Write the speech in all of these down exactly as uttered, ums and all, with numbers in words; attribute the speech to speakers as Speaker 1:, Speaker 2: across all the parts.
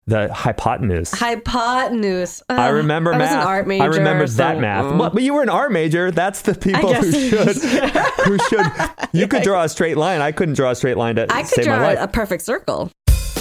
Speaker 1: The hypotenuse.
Speaker 2: Hypotenuse. Uh,
Speaker 1: I remember
Speaker 2: I
Speaker 1: math.
Speaker 2: was an art major.
Speaker 1: I remember
Speaker 2: so,
Speaker 1: that math.
Speaker 2: mm.
Speaker 1: What, but you were an art major. That's the people who should. who should. You could draw a straight line. I couldn't draw a straight line to
Speaker 2: I could
Speaker 1: save
Speaker 2: draw
Speaker 1: my life.
Speaker 2: a perfect circle.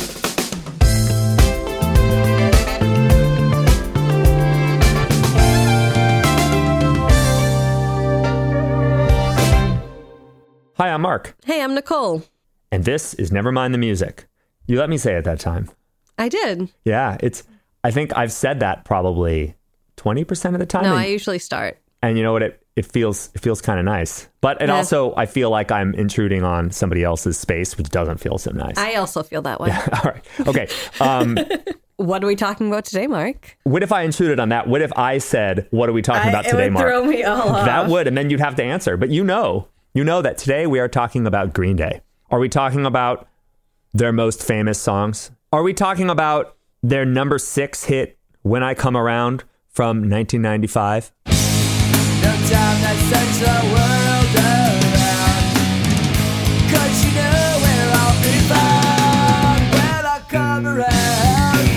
Speaker 1: Hi, I'm Mark.
Speaker 2: Hey, I'm Nicole.
Speaker 1: And this is Never Mind the Music. You let me say it that time.
Speaker 2: I did.
Speaker 1: Yeah, it's. I think I've said that probably twenty percent of the time.
Speaker 2: No,
Speaker 1: and,
Speaker 2: I usually start.
Speaker 1: And you know what? It it feels it feels kind of nice. But it
Speaker 2: Yeah.
Speaker 1: also, I feel like I'm intruding on somebody else's space, which doesn't feel so nice.
Speaker 2: I also feel that way.
Speaker 1: All right. Okay. Um,
Speaker 2: What are we talking about today, Mark?
Speaker 1: what if I intruded on that? What if I said, what are we talking about
Speaker 2: I,
Speaker 1: today,
Speaker 2: it would
Speaker 1: Mark?
Speaker 2: throw me all off.
Speaker 1: That would, and then you'd have to answer. But you know, you know that today we are talking about Green Day. Are we talking about their most famous songs? Are we talking about their number six hit, When I Come Around, from nineteen ninety-five?
Speaker 3: No time that sends the world around, 'cause you know where I'll be found when I come around.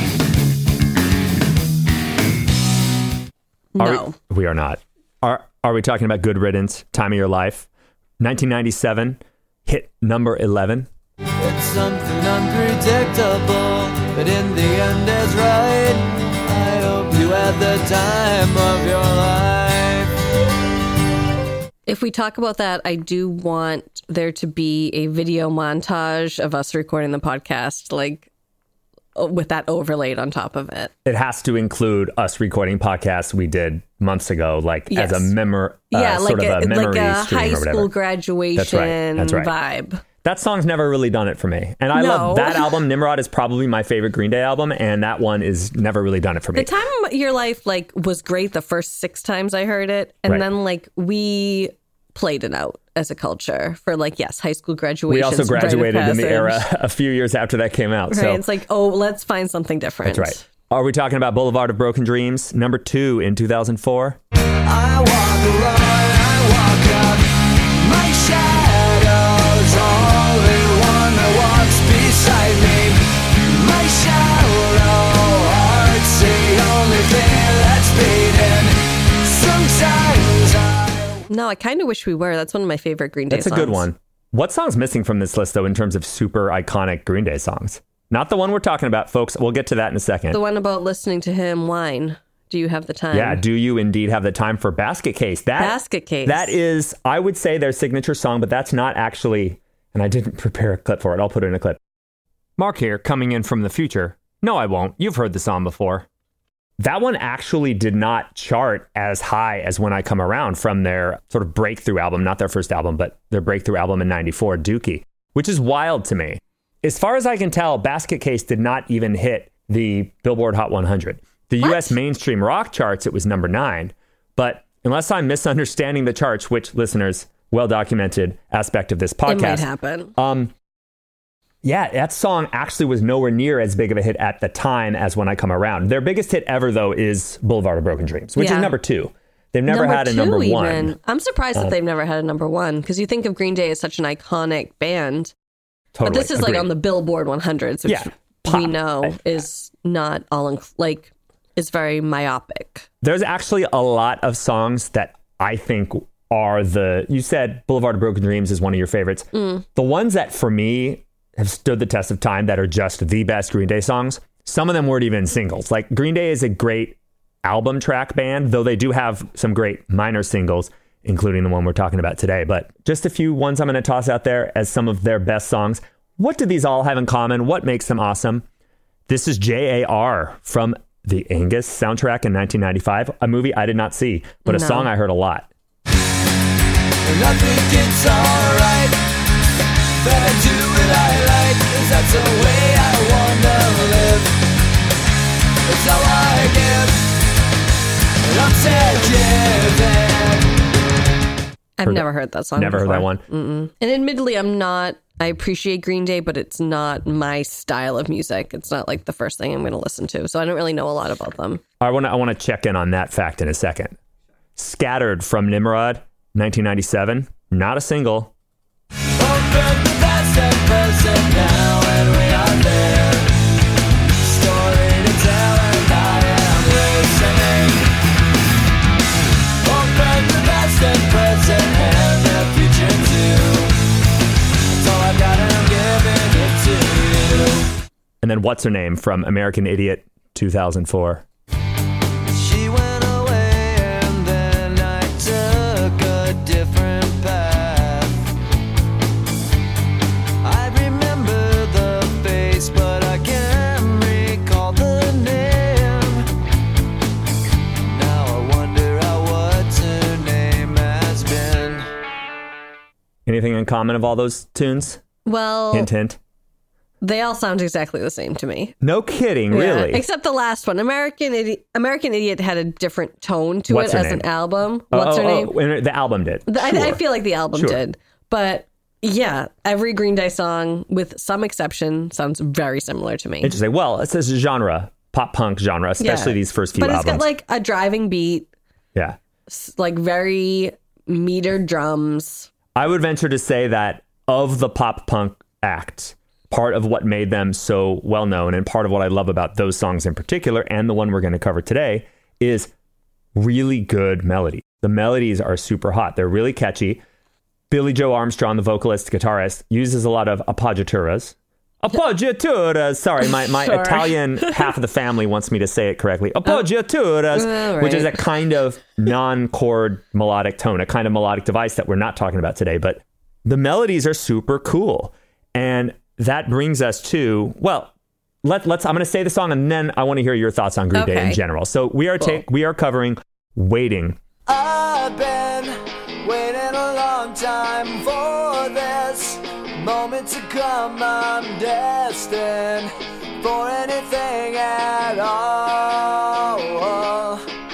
Speaker 1: Are
Speaker 2: No.
Speaker 1: we, we are not. Are Are we talking about Good Riddance, Time of Your Life, nineteen ninety-seven, hit number eleven?
Speaker 3: It's something unpredictable, but in the end is right. I hope you had the time of your life.
Speaker 2: If we talk about that, I do want there to be a video montage of us recording the podcast, like with that overlaid on top of it.
Speaker 1: It has to include us recording podcasts we did months ago, like
Speaker 2: Yes.
Speaker 1: as a memor, uh,
Speaker 2: Yeah, like
Speaker 1: sort of
Speaker 2: a,
Speaker 1: a memory
Speaker 2: like a
Speaker 1: stream
Speaker 2: high
Speaker 1: or whatever.
Speaker 2: school graduation
Speaker 1: That's right.
Speaker 2: vibe.
Speaker 1: That song's never really done it for me. And I
Speaker 2: No.
Speaker 1: love that album. Nimrod is probably my favorite Green Day album, and that one is never really done it for me.
Speaker 2: The time of your life like was great the first six times I heard it, and
Speaker 1: Right.
Speaker 2: then like we played it out as a culture for like yes, high school graduation.
Speaker 1: We also graduated in the era a few years after that came out.
Speaker 2: Right,
Speaker 1: So
Speaker 2: it's like oh, let's find something different.
Speaker 1: that's right. Are we talking about Boulevard of Broken Dreams, number two in two thousand four?
Speaker 3: I walk around, I walk up, my shadow's only one that walks beside me. My shallow heart's the only thing that's beating. Sometimes I...
Speaker 2: No, I kind of wish we were. That's one of my favorite Green Day
Speaker 1: That's a
Speaker 2: songs.
Speaker 1: good one. What song's missing from this list, though, in terms of super iconic Green Day songs? Not the one we're talking about, folks. We'll get to that in a second.
Speaker 2: The one about listening to him whine. Do you have the time?
Speaker 1: Yeah, do you indeed have the time for Basket Case? That,
Speaker 2: Basket Case.
Speaker 1: That is, I would say, their signature song, but that's not actually, and I didn't prepare a clip for it. I'll put it in a clip. Mark here, coming in from the future. No, I won't. You've heard the song before. That one actually did not chart as high as When I Come Around from their sort of breakthrough album, not their first album, but their breakthrough album in ninety-four, Dookie, which is wild to me. As far as I can tell, Basket Case did not even hit the Billboard Hot one hundred. The
Speaker 2: What?
Speaker 1: U S mainstream rock charts, it was number nine. But unless I'm misunderstanding the charts, which listeners, well-documented aspect of this podcast.
Speaker 2: It might happen.
Speaker 1: Um, yeah, that song actually was nowhere near as big of a hit at the time as When I Come Around. Their biggest hit ever, though, is Boulevard of Broken Dreams, which
Speaker 2: Yeah.
Speaker 1: is number two. They've never
Speaker 2: number
Speaker 1: had a
Speaker 2: two,
Speaker 1: number
Speaker 2: even.
Speaker 1: one.
Speaker 2: I'm surprised
Speaker 1: Uh,
Speaker 2: that they've never had a number one because you think of Green Day as such an iconic band.
Speaker 1: Totally.
Speaker 2: But this is like
Speaker 1: Agreed.
Speaker 2: on the Billboard one hundreds, which
Speaker 1: Yeah,
Speaker 2: we
Speaker 1: pop.
Speaker 2: know is not all in, like is very myopic.
Speaker 1: There's actually a lot of songs that I think are the, you said Boulevard of Broken Dreams is one of your favorites.
Speaker 2: Mm.
Speaker 1: The ones that for me have stood the test of time that are just the best Green Day songs, some of them weren't even singles. Like Green Day is a great album track band, though they do have some great minor singles, including the one we're talking about today. But just a few ones I'm going to toss out there as some of their best songs. What do these all have in common? What makes them awesome? This is J A R from the Angus soundtrack in nineteen ninety-five, a movie I did not see, but a
Speaker 2: No.
Speaker 1: song I heard a lot.
Speaker 3: And I think it's alright that I do what I like, 'cause that's the way I wanna live. It's all I give, and I'm taking.
Speaker 2: I've
Speaker 1: Heard
Speaker 2: never
Speaker 1: that-
Speaker 2: heard that song.
Speaker 1: Never heard
Speaker 2: before.
Speaker 1: that one.
Speaker 2: Mm-mm. And admittedly, I'm not. I appreciate Green Day, but it's not my style of music. It's not like the first thing I'm going to listen to, so I don't really know a lot about them.
Speaker 1: I want to I want to check in on that fact in a second. Scattered from Nimrod, nineteen ninety-seven, not a single.
Speaker 3: Open the past and present now, and we are there. Story
Speaker 1: And then What's Her Name from American Idiot two thousand four.
Speaker 3: She went away and then I took a different path. I remember the face, but I can't recall the name. Now I wonder how What's Her Name has been.
Speaker 1: Anything in common of all those tunes?
Speaker 2: Well,
Speaker 1: Hint, hint.
Speaker 2: they all sound exactly the same to me.
Speaker 1: No kidding,
Speaker 2: Yeah,
Speaker 1: really?
Speaker 2: except the last one. American Idiot, American Idiot had a different tone to
Speaker 1: What's
Speaker 2: it
Speaker 1: Her
Speaker 2: as
Speaker 1: Name?
Speaker 2: an album.
Speaker 1: Oh,
Speaker 2: What's
Speaker 1: oh,
Speaker 2: her name?
Speaker 1: oh, and the album did.
Speaker 2: The- I, I
Speaker 1: Sure.
Speaker 2: feel like the album
Speaker 1: Sure.
Speaker 2: did. But yeah, every Green Day song, with some exception, sounds very similar to me.
Speaker 1: Interesting. Well, it's this genre, pop punk genre, especially
Speaker 2: Yeah.
Speaker 1: these first few
Speaker 2: but it's
Speaker 1: albums.
Speaker 2: got like a driving beat,
Speaker 1: yeah.
Speaker 2: s- like very metered drums.
Speaker 1: I would venture to say that of the pop punk acts, part of what made them so well known and part of what I love about those songs in particular, and the one we're going to cover today, is really good melody. The melodies are super hot. They're really catchy. Billy Joe Armstrong, the vocalist, guitarist, uses a lot of appoggiaturas. Appoggiaturas. Sorry, my, my
Speaker 2: Sure.
Speaker 1: Italian half of the family wants me to say it correctly. Appoggiaturas,
Speaker 2: All
Speaker 1: which is a
Speaker 2: right.
Speaker 1: kind of non-chord melodic tone, a kind of melodic device that we're not talking about today. But the melodies are super cool. And that brings us to, well, let, let's, I'm going to say the song and then I want to hear your thoughts on Green Day in
Speaker 2: Okay.
Speaker 1: general. So we are, take, we are covering Waiting.
Speaker 3: I've been waiting a long time for this moment to come. I'm destined for anything at all.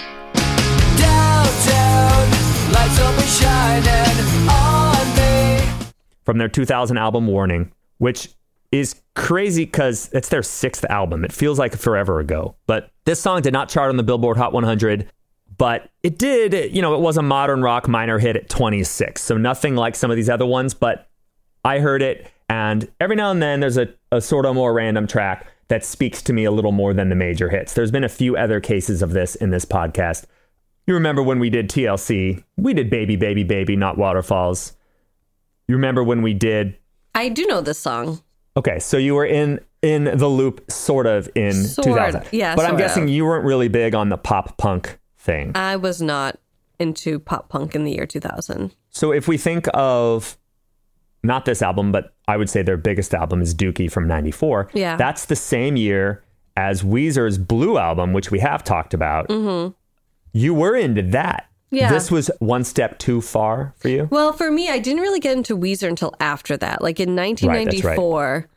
Speaker 3: Downtown, lights will be shining on me.
Speaker 1: From their two thousand album Warning, which is crazy because it's their sixth album. It feels like forever ago. But this song did not chart on the Billboard Hot one hundred, but it did, you know, it was a modern rock minor hit at twenty-six. So nothing like some of these other ones, but I heard it. And every now and then there's a, a sort of more random track that speaks to me a little more than the major hits. There's been a few other cases of this in this podcast. You remember when we did T L C, we did Baby, Baby, Baby, Not Waterfalls. You remember when we did...
Speaker 2: I do know this song.
Speaker 1: Okay, so you were in in the loop sort of in
Speaker 2: Sort-
Speaker 1: two thousand.
Speaker 2: yeah,
Speaker 1: But I'm
Speaker 2: sort
Speaker 1: guessing
Speaker 2: of.
Speaker 1: you weren't really big on the pop punk thing.
Speaker 2: I was not into pop punk in the year two thousand.
Speaker 1: So if we think of not this album, but I would say their biggest album is Dookie from ninety-four.
Speaker 2: Yeah.
Speaker 1: That's the same year as Weezer's Blue album, which we have talked about. Mm-hmm. You were into that.
Speaker 2: Yeah.
Speaker 1: This was one step too far for you?
Speaker 2: Well, for me, I didn't really get into Weezer until after that. Like in nineteen ninety-four,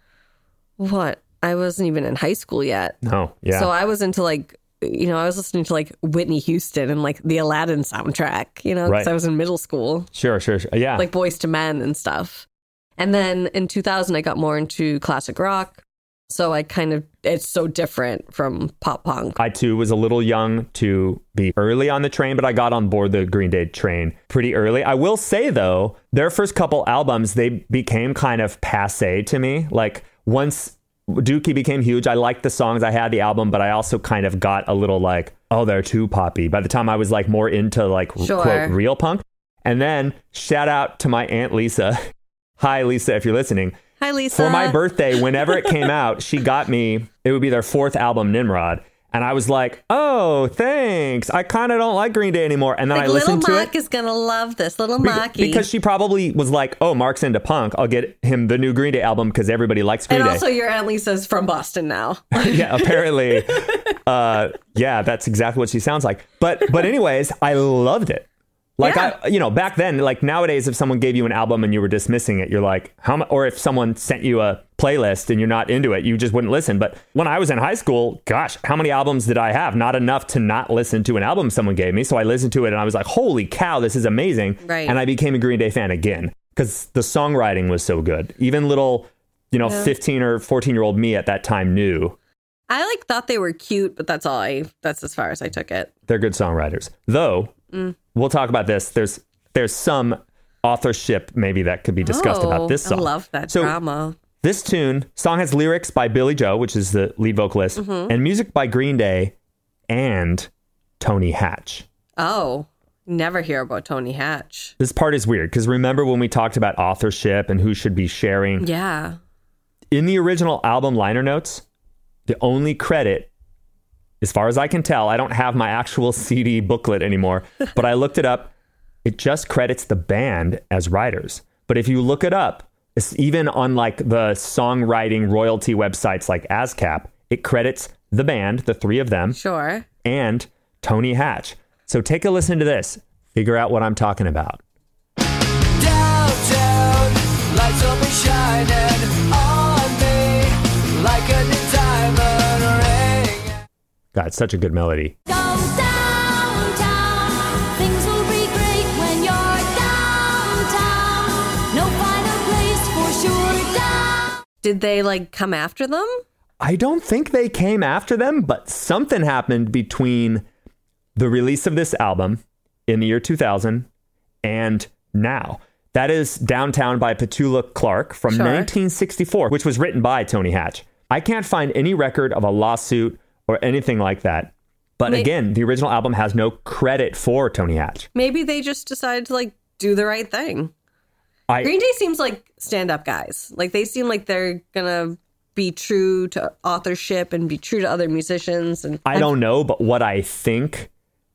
Speaker 2: what? I wasn't even in high school yet.
Speaker 1: No, yeah.
Speaker 2: So I was into like, you know, I was listening to like Whitney Houston and like the Aladdin soundtrack, you know, because
Speaker 1: Right.
Speaker 2: I was in middle school,
Speaker 1: sure, sure, sure. Yeah.
Speaker 2: like Boys to Men and stuff. And then in two thousand, I got more into classic rock. So I kind of, it's so different from pop punk.
Speaker 1: I too was a little young to be early on the train, but I got on board the Green Day train pretty early. I will say though, their first couple albums, they became kind of passé to me. Like once Dookie became huge, I liked the songs, I had the album, but I also kind of got a little like, oh, they're too poppy. By the time I was like more into like
Speaker 2: Sure.
Speaker 1: quote real punk. And then shout out to my Aunt Lisa. Hi Lisa, if you're listening.
Speaker 2: Hi, Lisa.
Speaker 1: For my birthday, whenever it came out, she got me, it would be their fourth album, Nimrod. And I was like, oh, thanks. I kind of don't like Green Day anymore. And then
Speaker 2: Like,
Speaker 1: I
Speaker 2: little
Speaker 1: listened to
Speaker 2: Mark
Speaker 1: it.
Speaker 2: is going to love this. Little
Speaker 1: Be-
Speaker 2: Marky.
Speaker 1: because she probably was like, oh, Mark's into punk. I'll get him the new Green Day album because everybody likes Green
Speaker 2: and
Speaker 1: Day.
Speaker 2: also, your Aunt Lisa's from Boston now.
Speaker 1: Yeah, apparently. uh, yeah, that's exactly what she sounds like. But but anyways, I loved it. Like,
Speaker 2: Yeah.
Speaker 1: I, you know, back then, like nowadays, if someone gave you an album and you were dismissing it, you're like, how much? Or if someone sent you a playlist and you're not into it, you just wouldn't listen. But when I was in high school, gosh, how many albums did I have? Not enough to not listen to an album someone gave me. So I listened to it and I was like, holy cow, this is amazing.
Speaker 2: Right.
Speaker 1: And I became a Green Day fan again because the songwriting was so good. Even little, you know,
Speaker 2: Yeah.
Speaker 1: fifteen or fourteen year old me at that time knew.
Speaker 2: I like thought they were cute, but that's all I, that's as far as I took it.
Speaker 1: They're good songwriters. Though,
Speaker 2: Mm.
Speaker 1: we'll talk about this. There's there's some authorship maybe that could be discussed
Speaker 2: Oh,
Speaker 1: about this song.
Speaker 2: I love that
Speaker 1: So,
Speaker 2: drama.
Speaker 1: This tune, song has lyrics by Billy Joe, which is the lead vocalist,
Speaker 2: Mm-hmm.
Speaker 1: and music by Green Day and Tony Hatch.
Speaker 2: Oh, never hear about Tony Hatch.
Speaker 1: This part is weird because remember when we talked about authorship and who should be sharing?
Speaker 2: Yeah.
Speaker 1: In the original album liner notes, the only credit, as far as I can tell, I don't have my actual C D booklet anymore, but I looked it up. It just credits the band as writers. But if you look it up, it's even on like the songwriting royalty websites like ASCAP, it credits the band, the three of them,
Speaker 2: Sure.
Speaker 1: and Tony Hatch. So take a listen to this. Figure out what I'm talking about.
Speaker 3: Downtown, lights will be shining on me like a new diamond ring.
Speaker 1: God, it's such a good melody.
Speaker 4: Go downtown, things will be great when you're downtown. No finer place for sure down.
Speaker 2: Did they like come after them?
Speaker 1: I don't think they came after them, but something happened between the release of this album in the year two thousand and now. That is Downtown by Petula Clark from
Speaker 2: Sure.
Speaker 1: nineteen sixty-four, which was written by Tony Hatch. I can't find any record of a lawsuit or anything like that. But
Speaker 2: May-
Speaker 1: again, the original album has no credit for Tony Hatch.
Speaker 2: Maybe they just decided to like do the right thing.
Speaker 1: I,
Speaker 2: Green Day seems like stand-up guys. Like they seem like they're gonna be true to authorship and be true to other musicians. And
Speaker 1: I don't know, but what I think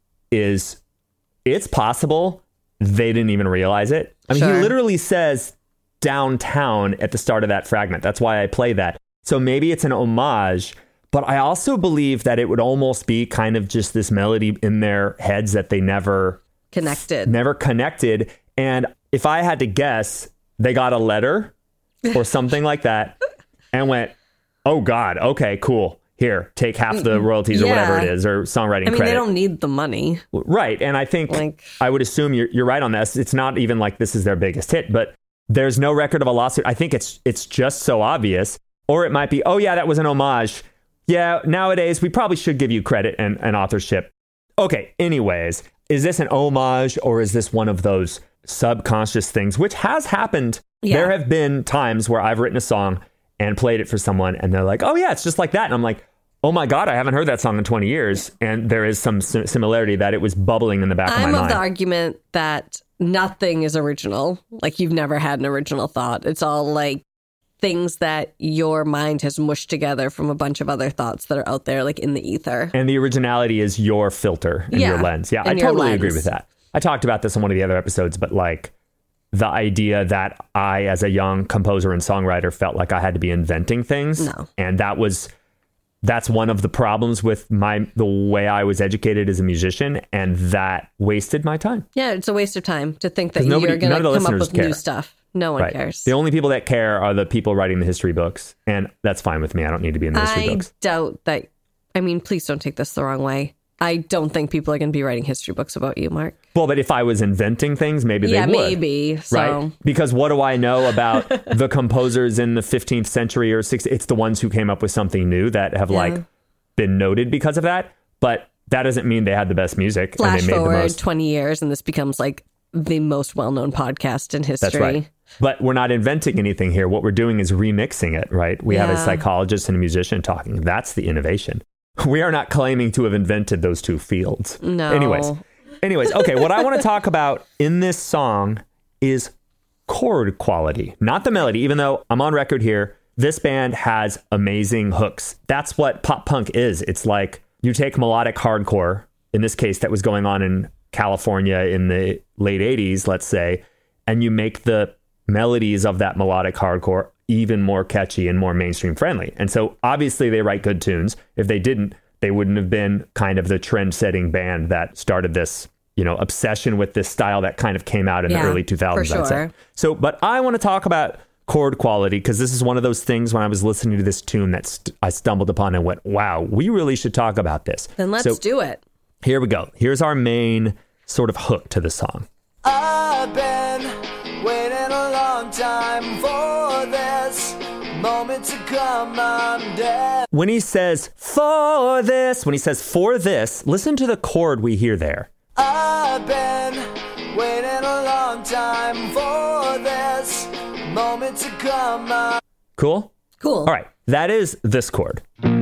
Speaker 1: is it's possible they didn't even realize it. I mean,
Speaker 2: Sure.
Speaker 1: he literally says downtown at the start of that fragment. That's why I play that. So maybe it's an homage, but I also believe that it would almost be kind of just this melody in their heads that they never
Speaker 2: connected.
Speaker 1: never connected. And if I had to guess, they got a letter or something like that and went, oh God, okay, cool. Here, take half the royalties or whatever it
Speaker 2: Yeah.
Speaker 1: is, or songwriting
Speaker 2: I mean,
Speaker 1: credit.
Speaker 2: they don't need the money.
Speaker 1: Right. And I think
Speaker 2: Like-
Speaker 1: I would assume you're, you're right on this. It's not even like this is their biggest hit, but there's no record of a lawsuit. I think it's it's just so obvious. Or it might be, oh, yeah, that was an homage. Yeah, nowadays we probably should give you credit and, and authorship. Okay, anyways, is this an homage or is this one of those subconscious things, which has happened?
Speaker 2: Yeah.
Speaker 1: There have been times where I've written a song and played it for someone and they're like, oh, yeah, it's just like that. And I'm like, oh, my God, I haven't heard that song in twenty years. And there is some sim- similarity that it was bubbling in the back
Speaker 2: I'm
Speaker 1: of my
Speaker 2: of
Speaker 1: mind.
Speaker 2: the argument that nothing is original. Like you've never had an original thought. It's all like things that your mind has mushed together from a bunch of other thoughts that are out there, like in the ether.
Speaker 1: And the originality is your filter and
Speaker 2: Yeah,
Speaker 1: your lens. Yeah, I
Speaker 2: and your
Speaker 1: totally agree
Speaker 2: lens.
Speaker 1: with that. I talked about this on one of the other episodes, but like the idea that I, as a young composer and songwriter, felt like I had to be inventing things.
Speaker 2: No.
Speaker 1: And that was, that's one of the problems with my, the way I was educated as a musician. And that wasted my time.
Speaker 2: Yeah, it's a waste of time to think that
Speaker 1: 'Cause nobody-
Speaker 2: you're going to
Speaker 1: none of the
Speaker 2: come up
Speaker 1: listeners
Speaker 2: with new
Speaker 1: care.
Speaker 2: stuff. No one
Speaker 1: Right.
Speaker 2: cares.
Speaker 1: The only people that care are the people writing the history books. And that's fine with me. I don't need to be in the history
Speaker 2: I
Speaker 1: books.
Speaker 2: doubt that. I mean, please don't take this the wrong way. I don't think people are going to be writing history books about you, Mark.
Speaker 1: Well, but if I was inventing things, maybe
Speaker 2: Yeah,
Speaker 1: they would.
Speaker 2: maybe. So
Speaker 1: Right? Because what do I know about the composers in the fifteenth century or sixteenth? It's the ones who came up with something new that have
Speaker 2: Yeah.
Speaker 1: like been noted because of that. But that doesn't mean they had the best music
Speaker 2: flash
Speaker 1: and they made the
Speaker 2: forward
Speaker 1: most.
Speaker 2: twenty years and this becomes like the most well-known podcast in history.
Speaker 1: That's right. But we're not inventing anything here. What we're doing is remixing it, right? We have a
Speaker 2: Yeah.
Speaker 1: psychologist and a musician talking. That's the innovation. We are not claiming to have invented those two fields.
Speaker 2: No.
Speaker 1: Anyways, anyways, okay, what I want to talk about in this song is chord quality, not the melody, even though I'm on record here. This band has amazing hooks. That's what pop punk is. It's like you take melodic hardcore, in this case, that was going on in California in the late eighties, let's say, and you make the melodies of that melodic hardcore even more catchy and more mainstream friendly. And so obviously they write good tunes. If they didn't, they wouldn't have been kind of the trend setting band that started this, you know, obsession with this style that kind of came out in
Speaker 2: Yeah,
Speaker 1: the early two thousands,
Speaker 2: for
Speaker 1: I'd say.
Speaker 2: sure.
Speaker 1: So, but I want to talk about chord quality because this is one of those things when I was listening to this tune that st- I stumbled upon and went, wow, we really should talk about this.
Speaker 2: Then let's
Speaker 1: So
Speaker 2: do it.
Speaker 1: here we go. Here's our main sort of hook to the song.
Speaker 3: I've been waiting a long time for this moment to come. I'm dead.
Speaker 1: When he says for this, when he says for this, listen to the chord we hear there.
Speaker 3: I've been waiting a long time for this moment to come. I'm
Speaker 1: Cool?
Speaker 2: Cool.
Speaker 1: All right. That is this chord.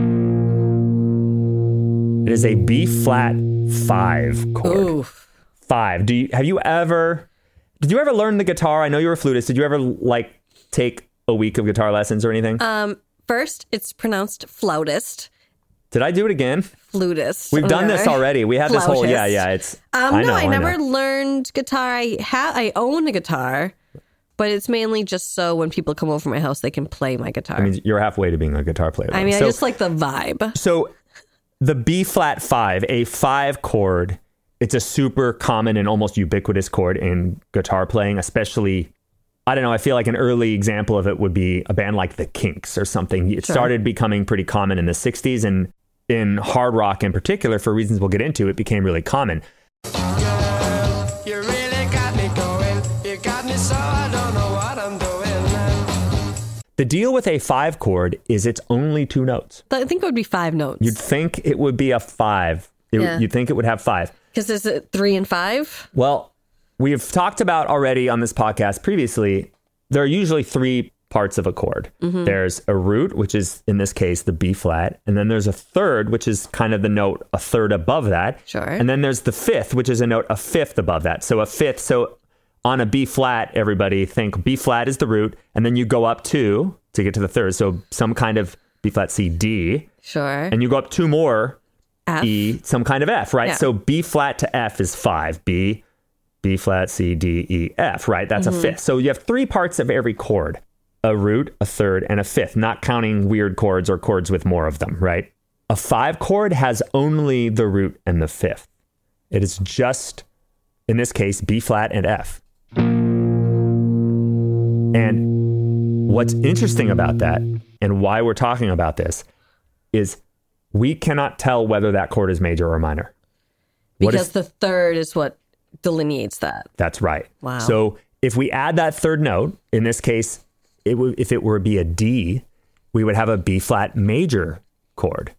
Speaker 1: It is a B flat five chord.
Speaker 2: Oof.
Speaker 1: Five. Do you have you ever did you ever learn the guitar? I know you were a flutist. Did you ever like take a week of guitar lessons or anything?
Speaker 2: Um, First, it's pronounced flautist.
Speaker 1: Did I do it again?
Speaker 2: Flutist.
Speaker 1: We've done this already. We had this whole, yeah,
Speaker 2: Flautist.
Speaker 1: yeah. It's.
Speaker 2: Um,
Speaker 1: I
Speaker 2: no,
Speaker 1: know,
Speaker 2: I
Speaker 1: I
Speaker 2: never
Speaker 1: know.
Speaker 2: learned guitar. I ha- I own a guitar, but it's mainly just so when people come over my house, they can play my guitar.
Speaker 1: I mean, you're halfway to being a guitar player.
Speaker 2: I
Speaker 1: though.
Speaker 2: mean,
Speaker 1: so,
Speaker 2: I just like the vibe.
Speaker 1: So the B flat five, a five chord, it's a super common and almost ubiquitous chord in guitar playing, especially, I don't know, I feel like an early example of it would be a band like the Kinks or something. It
Speaker 2: Sure.
Speaker 1: started becoming pretty common in the sixties, and in hard rock in particular, for reasons we'll get into, it became really common.
Speaker 3: You really got me going. You got me so I don't know what I'm doing.
Speaker 1: The deal with a five chord is it's only two notes.
Speaker 2: I think it would be five notes.
Speaker 1: You'd think it would be a five. It,
Speaker 2: Yeah.
Speaker 1: You'd think it would have five.
Speaker 2: Because is it three and five?
Speaker 1: Well, we've talked about already on this podcast previously, there are usually three parts of a chord.
Speaker 2: Mm-hmm.
Speaker 1: There's a root, which is in this case the B flat, and then there's a third, which is kind of the note a third above that.
Speaker 2: Sure.
Speaker 1: And then there's the fifth, which is a note a fifth above that. So a fifth. So on a B flat, everybody think B flat is the root, and then you go up two to get to the third. So some kind of B flat C D,
Speaker 2: Sure.
Speaker 1: and you go up two more
Speaker 2: F.
Speaker 1: E, some kind of F, right?
Speaker 2: Yeah.
Speaker 1: So B flat to F is five. B, B flat, C, D, E, F, right? That's
Speaker 2: Mm-hmm.
Speaker 1: a fifth. So you have three parts of every chord, a root, a third, and a fifth, not counting weird chords or chords with more of them, right? A five chord has only the root and the fifth. It is just, in this case, B flat and F. And what's interesting about that, and why we're talking about this, is we cannot tell whether that chord is major or minor. What
Speaker 2: because
Speaker 1: if-
Speaker 2: the third is what delineates that.
Speaker 1: That's right.
Speaker 2: Wow.
Speaker 1: So if we add that third note, in this case, it would, if it were be a D, we would have a B flat major chord.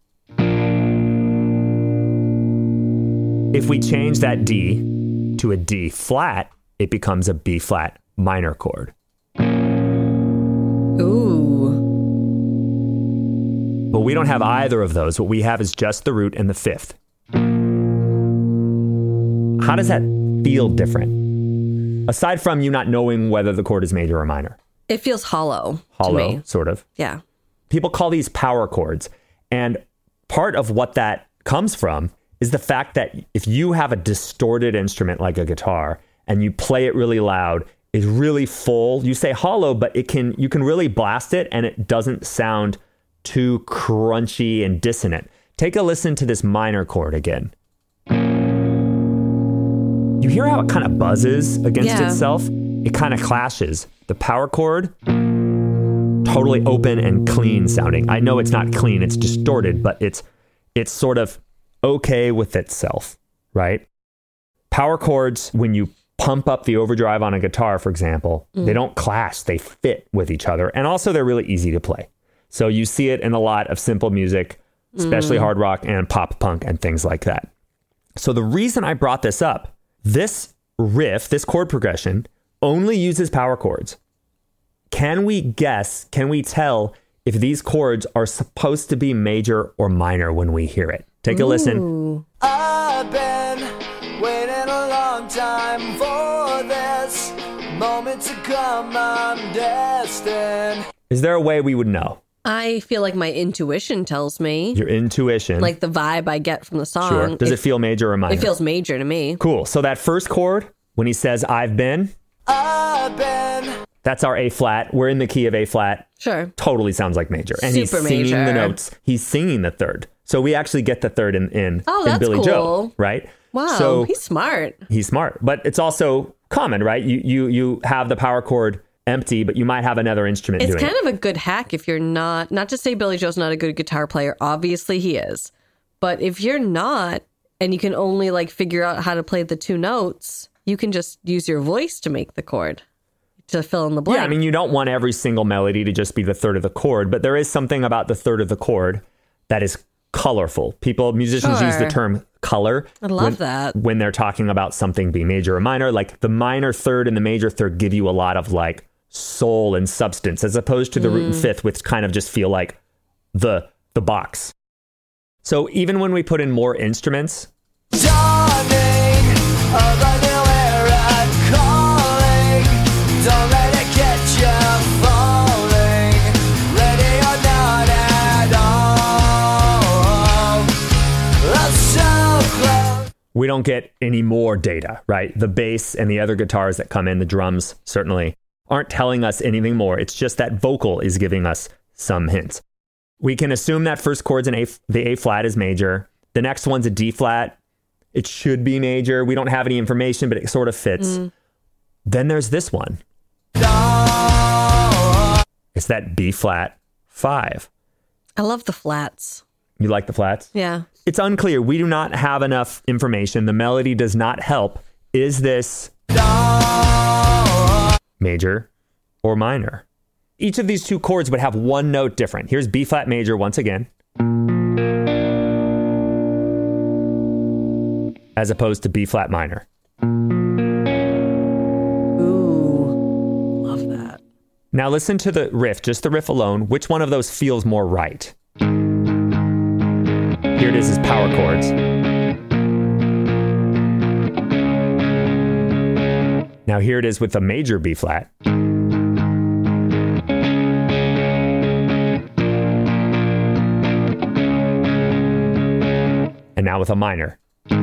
Speaker 1: If we change that D to a D flat, it becomes a B flat minor chord.
Speaker 2: Ooh.
Speaker 1: But we don't have either of those. What we have is just the root and the fifth. How does that feel different? Aside from you not knowing whether the chord is major or minor.
Speaker 2: It feels hollow,
Speaker 1: Hollow,
Speaker 2: to me.
Speaker 1: sort of.
Speaker 2: Yeah.
Speaker 1: People call these power chords. And part of what that comes from is the fact that if you have a distorted instrument like a guitar and you play it really loud, it's really full. You say hollow, but it can you can really blast it and it doesn't sound too crunchy and dissonant. Take a listen to this minor chord again. You hear how it kind of buzzes against
Speaker 2: Yeah.
Speaker 1: itself? It kind of clashes. The power chord, totally open and clean sounding. I know it's not clean, it's distorted, but it's it's sort of okay with itself, right? Power chords, when you pump up the overdrive on a guitar, for example,
Speaker 2: Mm.
Speaker 1: they don't clash, they fit with each other. And also they're really easy to play. So you see it in a lot of simple music, especially
Speaker 2: Mm.
Speaker 1: hard rock and pop punk and things like that. So the reason I brought this up, this riff, this chord progression, only uses power chords. Can we guess, can we tell if these chords are supposed to be major or minor when we hear it? Take a listen.
Speaker 2: Ooh.
Speaker 3: I've been waiting a long time for this moment to come. I'm destined.
Speaker 1: Is there a way we would know?
Speaker 2: I feel like my intuition tells me,
Speaker 1: Your intuition.
Speaker 2: like the vibe I get from the song.
Speaker 1: sure. Does it, feel major or minor?
Speaker 2: It feels major to me.
Speaker 1: cool. So that first chord, when he says, I've been,
Speaker 3: I've been
Speaker 1: that's our A flat. We're in the key of A flat.
Speaker 2: Sure.
Speaker 1: Totally sounds like major. And he's
Speaker 2: Super
Speaker 1: singing
Speaker 2: major.
Speaker 1: the notes. He's singing the third. So we actually get the third in, in,
Speaker 2: Oh,
Speaker 1: in
Speaker 2: that's
Speaker 1: Billy
Speaker 2: cool.
Speaker 1: Joe, right?
Speaker 2: Wow.
Speaker 1: So
Speaker 2: he's smart.
Speaker 1: he's smart. But it's also common, right? You you you have the power chord empty, but you might have another instrument
Speaker 2: It's
Speaker 1: doing
Speaker 2: kind
Speaker 1: it.
Speaker 2: of a good hack if you're not, not to say Billy Joe's not a good guitar player. Obviously he is. But if you're not, and you can only like figure out how to play the two notes, you can just use your voice to make the chord, to fill in the blank.
Speaker 1: Yeah, I mean, you don't want every single melody to just be the third of the chord, but there is something about the third of the chord that is colorful. People, musicians use the
Speaker 2: Sure.
Speaker 1: term color.
Speaker 2: I love
Speaker 1: when,
Speaker 2: that.
Speaker 1: when they're talking about something being major or minor. Like the minor third and the major third give you a lot of like soul and substance, as opposed to the root
Speaker 2: Mm.
Speaker 1: and fifth, which kind of just feel like the the box. So even when we put in more instruments,
Speaker 3: dawning of a new era calling. Don't let it get you falling. Ready or not,
Speaker 1: We don't get any more data, right? The bass and the other guitars that come in, the drums certainly, aren't telling us anything more. It's just that vocal is giving us some hints. We can assume that first chord's an A, the A flat is major. The next one's a D flat. It should be major. We don't have any information, but it sort of fits. Mm. Then there's this one. It's that B flat five.
Speaker 2: I love the flats.
Speaker 1: You like the flats?
Speaker 2: Yeah.
Speaker 1: It's unclear. We do not have enough information. The melody does not help. Is this major or minor? Each of these two chords would have one note different. Here's B flat major once again, as opposed to B flat minor.
Speaker 2: Ooh, love that.
Speaker 1: Now listen to the riff, just the riff alone. Which one of those feels more right? Here it is as power chords. Now here it is with a major B flat. And now with a minor.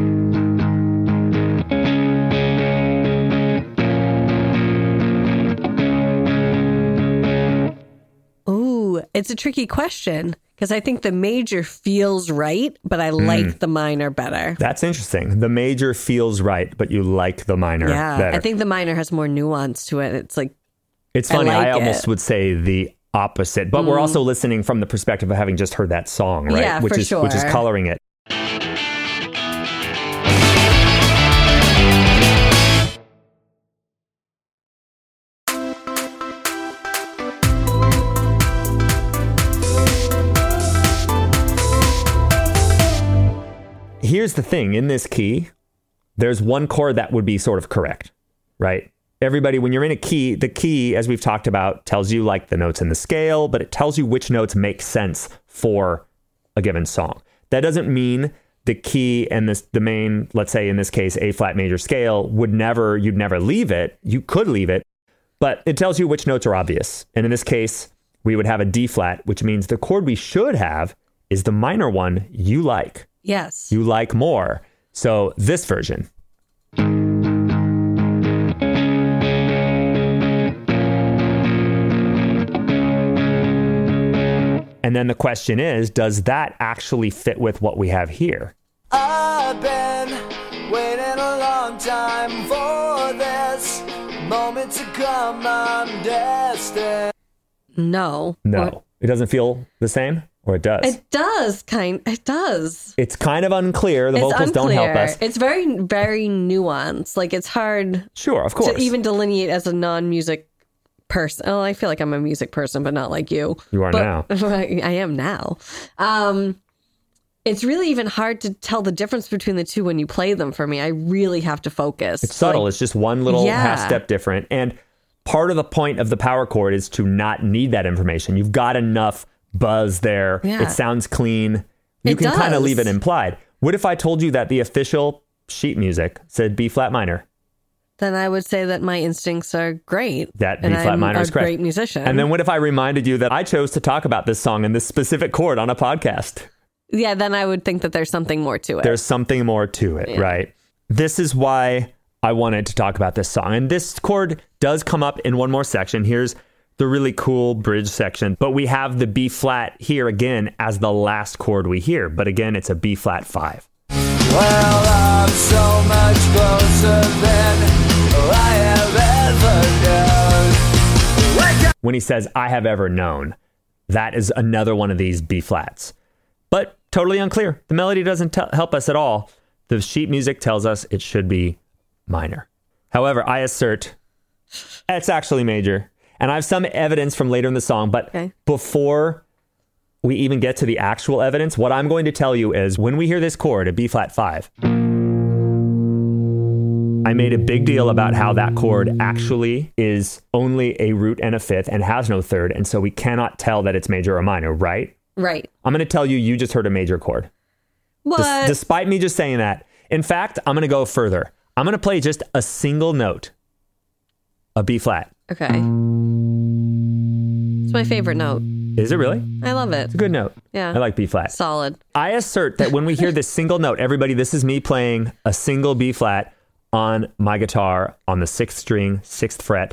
Speaker 2: Ooh, it's a tricky question because I think the major feels right, but I like mm. the minor better.
Speaker 1: That's interesting. The major feels right, but you like the minor
Speaker 2: yeah,
Speaker 1: better.
Speaker 2: I think the minor has more nuance to it. It's like,
Speaker 1: it's funny. I, like I almost
Speaker 2: it.
Speaker 1: would say the opposite, but mm. we're also listening from the perspective of having just heard that song, right?
Speaker 2: Yeah,
Speaker 1: which
Speaker 2: for
Speaker 1: is
Speaker 2: sure.
Speaker 1: which is coloring it. Here's the thing, in this key, there's one chord that would be sort of correct, right? Everybody, when you're in a key, the key, as we've talked about, tells you like the notes in the scale, but it tells you which notes make sense for a given song. That doesn't mean the key and this, the main, let's say in this case, A flat major scale would never, you'd never leave it. You could leave it, but it tells you which notes are obvious. And in this case, we would have a D flat, which means the chord we should have is the minor one you like.
Speaker 2: Yes.
Speaker 1: You like more. So this version. And then the question is, does that actually fit with what we have here?
Speaker 3: I've been waiting a long time for this moment to come. I'm destined.
Speaker 2: No.
Speaker 1: No.
Speaker 2: Or-
Speaker 1: it doesn't feel the same? Or it does?
Speaker 2: It does, kind. It does.
Speaker 1: It's kind of unclear. The
Speaker 2: it's
Speaker 1: vocals
Speaker 2: unclear.
Speaker 1: don't help us.
Speaker 2: It's very, very nuanced. Like, it's hard
Speaker 1: Sure, of course.
Speaker 2: to even delineate as a non-music person. Oh, I feel like I'm a music person, but not like you.
Speaker 1: You are
Speaker 2: but,
Speaker 1: now.
Speaker 2: I am now. Um, it's really even hard to tell the difference between the two when you play them for me. I really have to focus.
Speaker 1: It's subtle.
Speaker 2: Like,
Speaker 1: it's just one little
Speaker 2: yeah.
Speaker 1: half step different. And part of the point of the power chord is to not need that information. You've got enough buzz there.
Speaker 2: Yeah.
Speaker 1: It sounds clean. You
Speaker 2: It
Speaker 1: can kind of
Speaker 2: does.
Speaker 1: leave it implied. What if I told you that the official sheet music said B flat minor?
Speaker 2: Then I would say that my instincts are great.
Speaker 1: That B
Speaker 2: and
Speaker 1: flat
Speaker 2: I'm
Speaker 1: minor
Speaker 2: a
Speaker 1: is correct.
Speaker 2: great musician.
Speaker 1: And then what if I reminded you that I chose to talk about this song and this specific chord on a podcast?
Speaker 2: Yeah, then I would think that there's something more to it.
Speaker 1: There's something more to it,
Speaker 2: Yeah.
Speaker 1: right? This is why I wanted to talk about this song. And this chord does come up in one more section. Here's the really cool bridge section, but we have the B flat here again as the last chord we hear. But again, it's a B flat five.
Speaker 3: Well, I'm so much closer than I have ever known. Wake up!
Speaker 1: When he says, I have ever known, that is another one of these B flats. But totally unclear. The melody doesn't t- help us at all. The sheet music tells us it should be minor. However, I assert it's actually major. And I have some evidence from later in the song, but
Speaker 2: Okay.
Speaker 1: before we even get to the actual evidence, what I'm going to tell you is when we hear this chord, a B flat five, I made a big deal about how that chord actually is only a root and a fifth and has no third. And so we cannot tell that it's major or minor, right?
Speaker 2: Right.
Speaker 1: I'm going to tell you, you just heard a major chord.
Speaker 2: What?
Speaker 1: Des- despite me just saying that. In fact, I'm going to go further. I'm going to play just a single note, a B flat.
Speaker 2: Okay. It's my favorite note.
Speaker 1: Is it really?
Speaker 2: I love it.
Speaker 1: It's a good note.
Speaker 2: Yeah.
Speaker 1: I like B flat.
Speaker 2: Solid.
Speaker 1: I assert that when we hear this single note, everybody, this is me playing a single B flat on my guitar on the sixth string, sixth fret.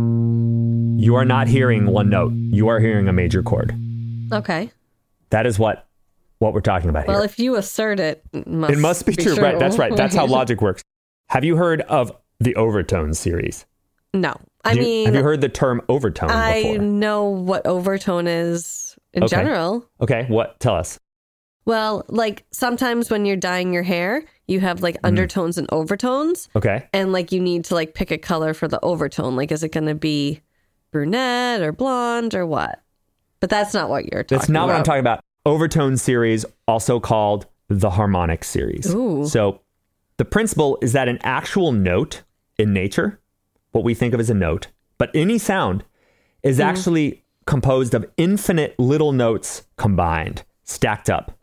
Speaker 1: You are not hearing one note. You are hearing a major chord.
Speaker 2: Okay.
Speaker 1: That is what what we're talking about
Speaker 2: Well,
Speaker 1: here.
Speaker 2: if you assert it, it must,
Speaker 1: It must be, true. Right. That's right. That's how logic works. Have you heard of the overtone series?
Speaker 2: No. I
Speaker 1: Do you-
Speaker 2: mean,
Speaker 1: have you heard the term overtone
Speaker 2: I
Speaker 1: before?
Speaker 2: know what overtone is in
Speaker 1: Okay.
Speaker 2: general.
Speaker 1: Okay. What? Tell us.
Speaker 2: Well, like sometimes when you're dyeing your hair, you have like undertones and overtones.
Speaker 1: Okay.
Speaker 2: And like you need to like pick a color for the overtone. Like, is it going to be brunette or blonde or what? But that's not what you're talking about.
Speaker 1: That's not what I'm talking about. Overtone series, also called the harmonic series.
Speaker 2: Ooh.
Speaker 1: So the principle is that an actual note in nature, what we think of as a note, but any sound is
Speaker 2: Mm.
Speaker 1: actually composed of infinite little notes combined, stacked up.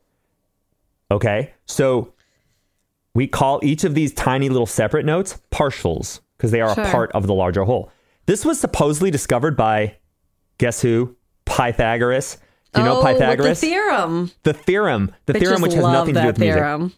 Speaker 1: Okay? So we call each of these tiny little separate notes partials because they are
Speaker 2: Sure.
Speaker 1: a part of the larger whole. This was supposedly discovered by, guess who? Pythagoras. Do you know
Speaker 2: oh,
Speaker 1: Pythagoras?
Speaker 2: with the theorem.
Speaker 1: The theorem. The
Speaker 2: Bitches
Speaker 1: theorem which has
Speaker 2: love
Speaker 1: nothing to do
Speaker 2: that
Speaker 1: with music.
Speaker 2: theorem.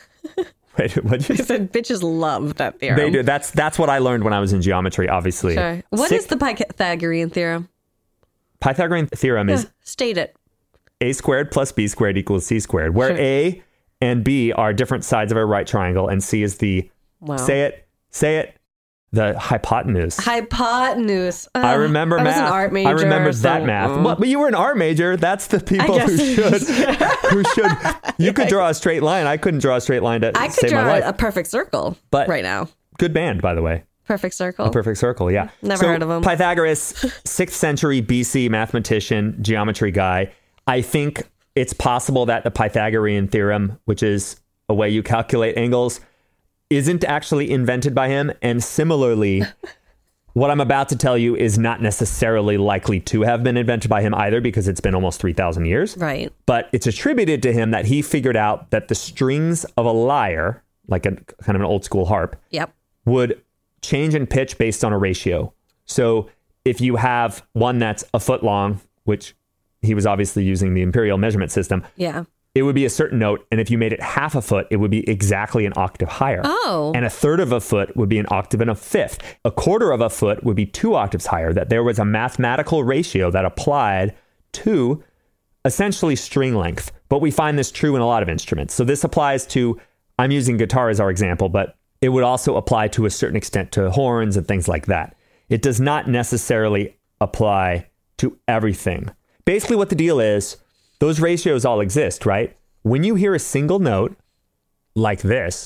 Speaker 1: Wait, what'd you
Speaker 2: I
Speaker 1: say?
Speaker 2: said bitches love that theorem.
Speaker 1: They do. That's that's what I learned when I was in geometry, obviously.
Speaker 2: Sure. What
Speaker 1: Sick-
Speaker 2: is the Pythagorean theorem?
Speaker 1: Pythagorean theorem is
Speaker 2: Yeah, state it.
Speaker 1: a squared plus b squared equals c squared, where
Speaker 2: Sure.
Speaker 1: a and b are different sides of a right triangle, and c is the,
Speaker 2: Wow.
Speaker 1: say it, say it, the hypotenuse.
Speaker 2: Hypotenuse. Uh,
Speaker 1: I remember
Speaker 2: I
Speaker 1: math.
Speaker 2: was an art major.
Speaker 1: I remember that
Speaker 2: so,
Speaker 1: math.
Speaker 2: mm.
Speaker 1: What, but you were an art major. That's the people
Speaker 2: guess
Speaker 1: who
Speaker 2: it
Speaker 1: should,
Speaker 2: is.
Speaker 1: who should. You could draw a straight line. I couldn't draw a straight line to
Speaker 2: I could
Speaker 1: save
Speaker 2: draw
Speaker 1: my life.
Speaker 2: a perfect circle
Speaker 1: But-
Speaker 2: right now.
Speaker 1: Good band, by the way.
Speaker 2: Perfect circle.
Speaker 1: Perfect circle, yeah.
Speaker 2: Never
Speaker 1: So,
Speaker 2: heard of him.
Speaker 1: Pythagoras, sixth century B C mathematician, geometry guy. I think it's possible that the Pythagorean theorem, which is a way you calculate angles, isn't actually invented by him. And similarly, what I'm about to tell you is not necessarily likely to have been invented by him either, because it's been almost three thousand years.
Speaker 2: Right.
Speaker 1: But it's attributed to him that he figured out that the strings of a lyre, like a kind of an old school harp,
Speaker 2: Yep.
Speaker 1: would change in pitch based on a ratio. So if you have one that's a foot long, which he was obviously using the imperial measurement system,
Speaker 2: Yeah.
Speaker 1: it would be a certain note. And if you made it half a foot, it would be exactly an octave higher.
Speaker 2: Oh.
Speaker 1: And a third of a foot would be an octave and a fifth. A quarter of a foot would be two octaves higher. That there was a mathematical ratio that applied to essentially string length. But we find this true in a lot of instruments. So this applies to, I'm using guitar as our example, but it would also apply to a certain extent to horns and things like that. It does not necessarily apply to everything. Basically what the deal is, those ratios all exist, right? When you hear a single note like this,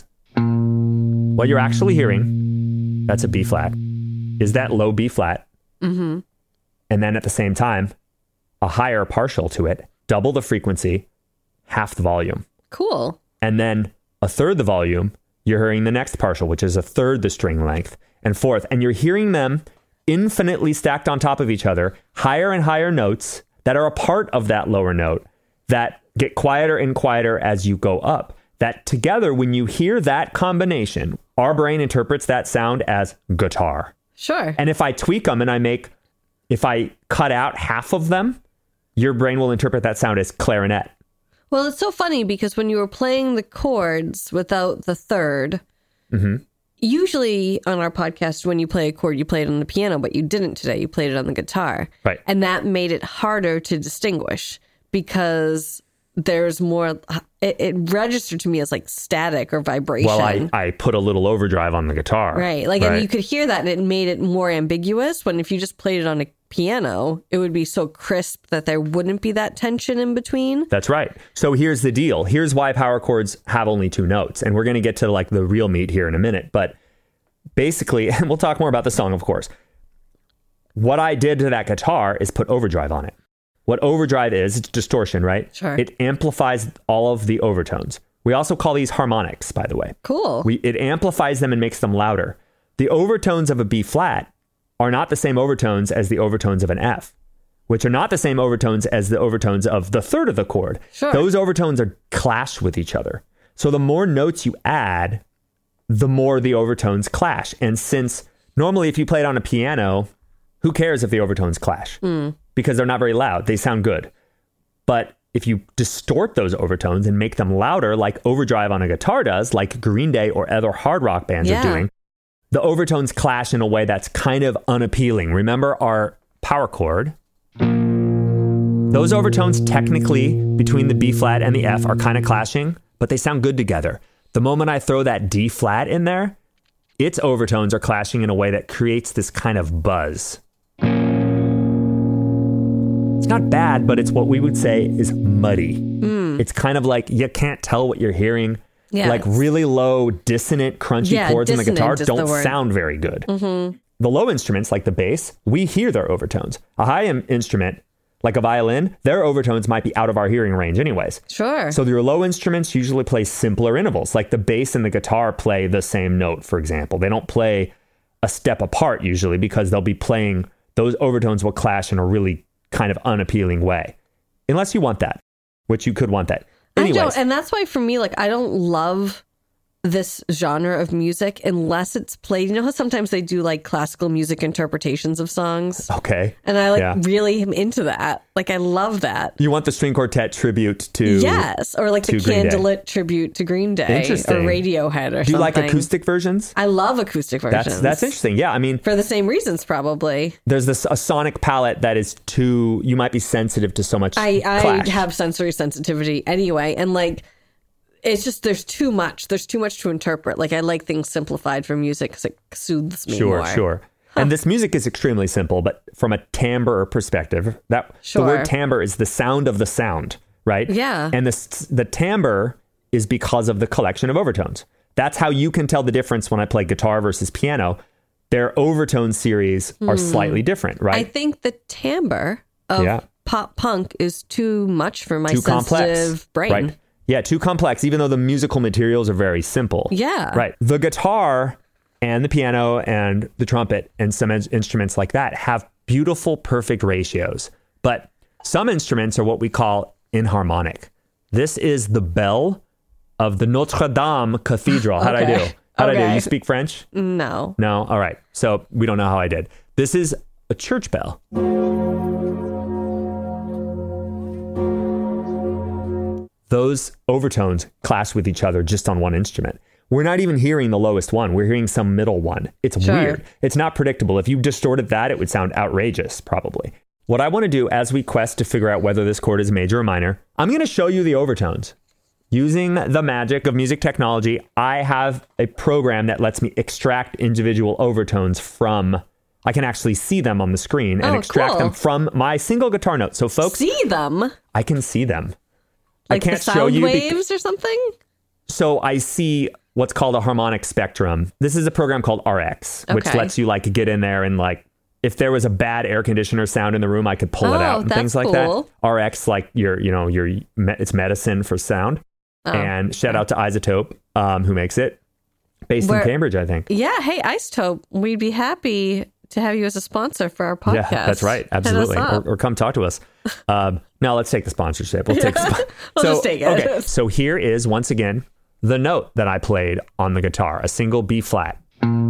Speaker 1: what you're actually hearing, that's a B flat, is that low B flat.
Speaker 2: Mm-hmm.
Speaker 1: And then at the same time, a higher partial to it, double the frequency, half the volume.
Speaker 2: Cool.
Speaker 1: And then a third the volume, you're hearing the next partial, which is a third the string length, and fourth. And you're hearing them infinitely stacked on top of each other, higher and higher notes that are a part of that lower note that get quieter and quieter as you go up. That together, when you hear that combination, our brain interprets that sound as guitar.
Speaker 2: Sure.
Speaker 1: And if I tweak them and I make, if I cut out half of them, your brain will interpret that sound as clarinet.
Speaker 2: Well, it's so funny because when you were playing the chords without the third,
Speaker 1: Mm-hmm.
Speaker 2: usually on our podcast, when you play a chord, you play it on the piano, but you didn't today. You played it on the guitar.
Speaker 1: Right.
Speaker 2: And that made it harder to distinguish because there's more, it, it registered to me as like static or vibration.
Speaker 1: Well, I, I put a little overdrive on the guitar.
Speaker 2: Right. Like, and you could hear that and it made it more ambiguous when if you just played it on a piano, it would be so crisp that there wouldn't be that tension in between.
Speaker 1: That's right. So here's the deal. Here's why power chords have only two notes. And we're going to get to like the real meat here in a minute. But basically, and we'll talk more about the song, of course. What I did to that guitar is put overdrive on it. What overdrive is, it's distortion, right?
Speaker 2: Sure.
Speaker 1: It amplifies all of the overtones. We also call these harmonics, by the way.
Speaker 2: Cool.
Speaker 1: We, it amplifies them and makes them louder. The overtones of a B flat are not the same overtones as the overtones of an F, which are not the same overtones as the overtones of the third of the chord.
Speaker 2: Sure.
Speaker 1: Those overtones are clash with each other. So the more notes you add, the more the overtones clash. And since normally if you play it on a piano, who cares if the overtones clash?
Speaker 2: Mm.
Speaker 1: because they're not very loud. They sound good. But if you distort those overtones and make them louder, like overdrive on a guitar does, like Green Day or other hard rock bands
Speaker 2: Yeah.
Speaker 1: are doing, the overtones clash in a way that's kind of unappealing. Remember our power chord? Those overtones technically between the B flat and the F are kind of clashing, but they sound good together. The moment I throw that D flat in there, its overtones are clashing in a way that creates this kind of buzz. It's not bad, but it's what we would say is muddy. Mm. It's kind of like you can't tell what you're hearing.
Speaker 2: Yeah,
Speaker 1: like really low, dissonant, crunchy
Speaker 2: Yeah,
Speaker 1: chords on the guitar
Speaker 2: dissonant is the
Speaker 1: don't
Speaker 2: word.
Speaker 1: sound very good. Mm-hmm. The low instruments, like the bass, we hear their overtones. A high im- instrument, like a violin, their overtones might be out of our hearing range anyways.
Speaker 2: Sure.
Speaker 1: So your low instruments usually play simpler intervals, like the bass and the guitar play the same note, for example. They don't play a step apart usually because they'll be playing, those overtones will clash in a really kind of unappealing way. Unless you want that, which you could want that. Anyways,
Speaker 2: I don't, and that's why for me, like, I don't love this genre of music unless it's played. You know how sometimes they do like classical music interpretations of songs?
Speaker 1: okay.
Speaker 2: And I like
Speaker 1: Yeah.
Speaker 2: really am into that. Like, I love that.
Speaker 1: You want the string quartet tribute to...
Speaker 2: Yes. Or like the
Speaker 1: to Green Day.
Speaker 2: Candlelit tribute to Green Day.
Speaker 1: Interesting.
Speaker 2: Or Radiohead or
Speaker 1: Do you
Speaker 2: something.
Speaker 1: like acoustic versions?
Speaker 2: I love acoustic versions.
Speaker 1: That's that's interesting. Yeah, I mean,
Speaker 2: For the same reasons, probably.
Speaker 1: there's this a sonic palette that is too... You might be sensitive to so much
Speaker 2: I,
Speaker 1: clash.
Speaker 2: I have sensory sensitivity anyway. And like, it's just, there's too much. There's too much to interpret. Like, I like things simplified for music because it soothes me
Speaker 1: Sure,
Speaker 2: more.
Speaker 1: sure. And this music is extremely simple, but from a timbre perspective, that
Speaker 2: Sure.
Speaker 1: the word timbre is the sound of the sound, right?
Speaker 2: Yeah.
Speaker 1: And the the timbre is because of the collection of overtones. That's how you can tell the difference when I play guitar versus piano. Their overtone series are slightly different,
Speaker 2: I
Speaker 1: right?
Speaker 2: think the timbre of
Speaker 1: Yeah.
Speaker 2: pop punk is too much for my
Speaker 1: Too
Speaker 2: sensitive
Speaker 1: complex,
Speaker 2: brain.
Speaker 1: right? Yeah, too complex, even though the musical materials are very simple.
Speaker 2: Yeah.
Speaker 1: Right. The guitar and the piano and the trumpet and some in- instruments like that have beautiful, perfect ratios. But some instruments are what we call inharmonic. This is the bell of the Notre Dame Cathedral. How'd I
Speaker 2: Okay.
Speaker 1: do? How'd I do?
Speaker 2: Okay.
Speaker 1: You speak French?
Speaker 2: No.
Speaker 1: No? All right. So we don't know how I did. This is a church bell. Those overtones clash with each other just on one instrument. We're not even hearing the lowest one. We're hearing some middle one. It's
Speaker 2: Sure.
Speaker 1: weird. It's not predictable. If you distorted that, it would sound outrageous, probably. What I want to do as we quest to figure out whether this chord is major or minor, I'm going to show you the overtones. Using the magic of music technology, I have a program that lets me extract individual overtones from, I can actually see them on the screen and
Speaker 2: Oh,
Speaker 1: extract
Speaker 2: cool.
Speaker 1: them from my single guitar note. So folks,
Speaker 2: See them?
Speaker 1: I can see them.
Speaker 2: Like
Speaker 1: I can't
Speaker 2: the sound
Speaker 1: show you bec-
Speaker 2: waves or something?
Speaker 1: so I see what's called a harmonic spectrum. This is a program called R X, which
Speaker 2: Okay.
Speaker 1: lets you like get in there and like, if there was a bad air conditioner sound in the room, I could pull it
Speaker 2: Oh,
Speaker 1: out and
Speaker 2: that's
Speaker 1: things like
Speaker 2: cool.
Speaker 1: that. R X, like your, you know, your, me- it's medicine for sound.
Speaker 2: Oh,
Speaker 1: and shout out to Isotope, um, who makes it, based
Speaker 2: Where-
Speaker 1: in Cambridge, I think.
Speaker 2: Yeah. Hey, Isotope, we'd be happy to have you as a sponsor for our podcast.
Speaker 1: Yeah, that's right.
Speaker 2: Hit us
Speaker 1: Absolutely. Or,
Speaker 2: up.
Speaker 1: or come talk to us. Um, no, let's take the sponsorship. We'll take the spon-
Speaker 2: We'll
Speaker 1: so,
Speaker 2: just take it.
Speaker 1: Okay, so here is, once again, the note that I played on the guitar, a single B flat.